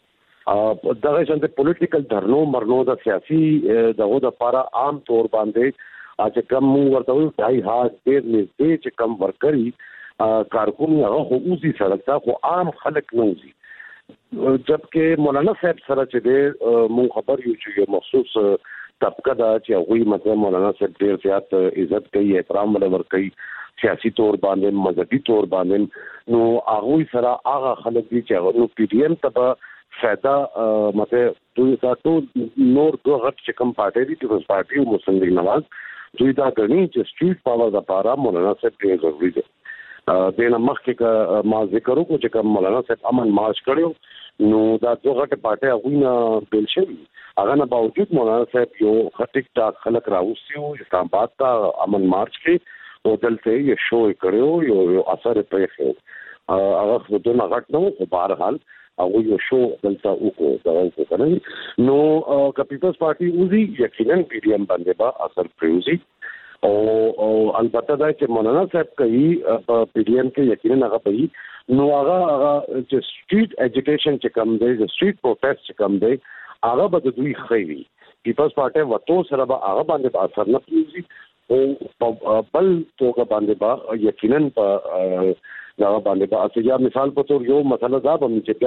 دغه څنګه پولیټیکل درنو مرنو د سیاسي دغه د لپاره عام طور باندې اچھا کم ورته وي ډای هاټ ډیر نږدې چې کم ورکري کارکون هغه خو اوسي سره تا خو عام خلک نه اوسي جبکه مولانا صاحب سره چې مون خبر یو چې مخصوص طبقه دا چې هغه مطلب مولانا صاحب ډیر زیات عزت کوي احترام ولور کوي سیاسي تور باندې مذهبي تور باندې نو هغه سره هغه خلک دي چې هغه پی ډی ایم ته فائدہ مطلب دوی تاسو نور دوه غټ چې کم پارټي دي چې پارټي او مسلم لیگ نواز دوی دا غني چې سټریټ پاور د لپاره مولانا صاحب ډیر ضروری دي دینه مخکې ما ذکر وکړو چې کوم مولانا صاحب امن مارچ کړو نو دا دوه غټه پارټي هغه نه بیل شوی هغه نه باوجود مولانا صاحب یو خټیک ټاک خلک راوستیو اسلام آباد ته امن مارچ کې او دلته یې شو کړو یو اثر پېښ هغه خودونه غټ نو په بهر حال هغه یو شو دلته وکړو دا وکړل نو کپیټلز پارټي اوزي یقینا پی ډی ایم باندې با اثر پریوزي او البته دا چې مولانا صاحب کوي په پی ډی ایم کې یقینا هغه کوي نو هغه چې سټریټ اجیټیشن چې کوم دی د سټریټ پروټیسټ چې کوم دی هغه به د دوی خوي پیپلز پارټي وته سره به هغه باندې اثر نه کوي او بل توګه باندې با یقینا په هغه باندې با اصلي مثال په تور یو مسله دا به چې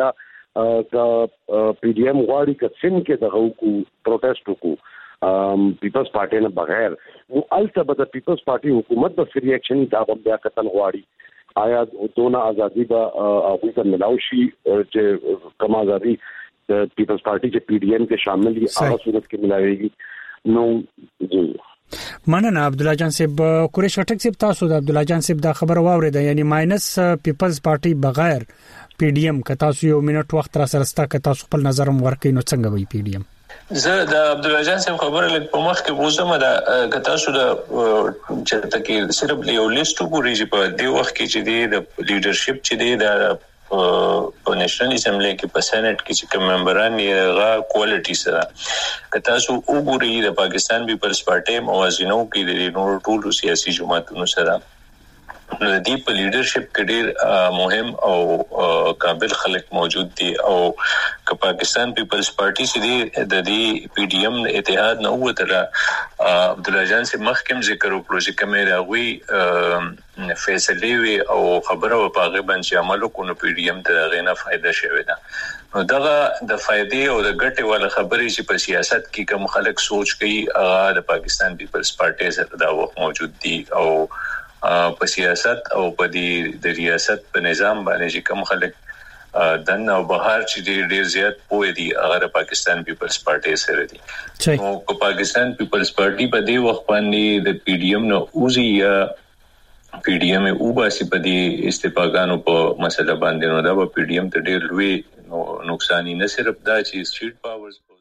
بیا پی ډی ایم غواړي چې سیم کې دغه کو پروټیسټ وکړو پیپلز پارټي نه بغیر نو البته د پیپلز پارټي حکومت د فری ایکشن دا بیا قتل غواړي آیا دونه ازادي به هغه ته ملاوي شي چې کوم ازادي د پیپلز پارټي چې پی ډی ایم کې شامل دي هغه صورت کې ملاويږي نو جی مننه عبد الله جان صاحب قریش وټک صاحب تاسو د عبد الله جان صاحب دا خبر واوریده یعنی ماینس پیپلز پارټي بغیر پی ډی ایم که تاسو یو منټ وخت را سره ستا که تاسو خپل نظر ورکړئ نو څنګه وي پی ډی ایم زه د عبدالله جان صاحب خبره لکه په مخ کې غوښتم دا کتا شو د چې تکي صرف یو لیست وګورئ چې په دې وخت کې چې د لیډرشپ چې د په نېشنل اسمبلی کې په سېنات کې چې کوم ممبران یې غا کوالټي سره کتا شو وګورئ د پاکستان پیپلز پارټي موازنو کې د نور ټول سیاسي جماعتونو سره د دې په لیډرشپ کې ډېر مهم او قابل خلک موجود دي او که پاکستان پیپلز پارټي چې د دې پی ډی ایم اتحاد نه وته عبدالله جان سے مخکم ذکر وکړو چې کومه راوي فیصله وی او خبره او پاغه باندې عمل کوو پی ډی ایم ته غینا فائدہ شوی دا نو دغه د فائدې او د ګټې ول خبرې چې په سیاست کې کوم خلک سوچ کوي هغه د پاکستان پیپلز پارټي سره دا وخت موجود دي او په سیاست او په د ریاست په نظام باندې چې کوم خلک دن او بهار چې ډېر زیات پوي دي هغه پاکستان پیپلز پارټي سره دي نو په پاکستان پیپلز پارټي په دې وخت باندې د پی ډی ایم نو اوزي یا پی ډی ایم او باسي په دې استفاګانو په مسله باندې نو دا په پی ډی ایم ته ډېر لوی نقصان نه صرف دا چې سټریټ پاورز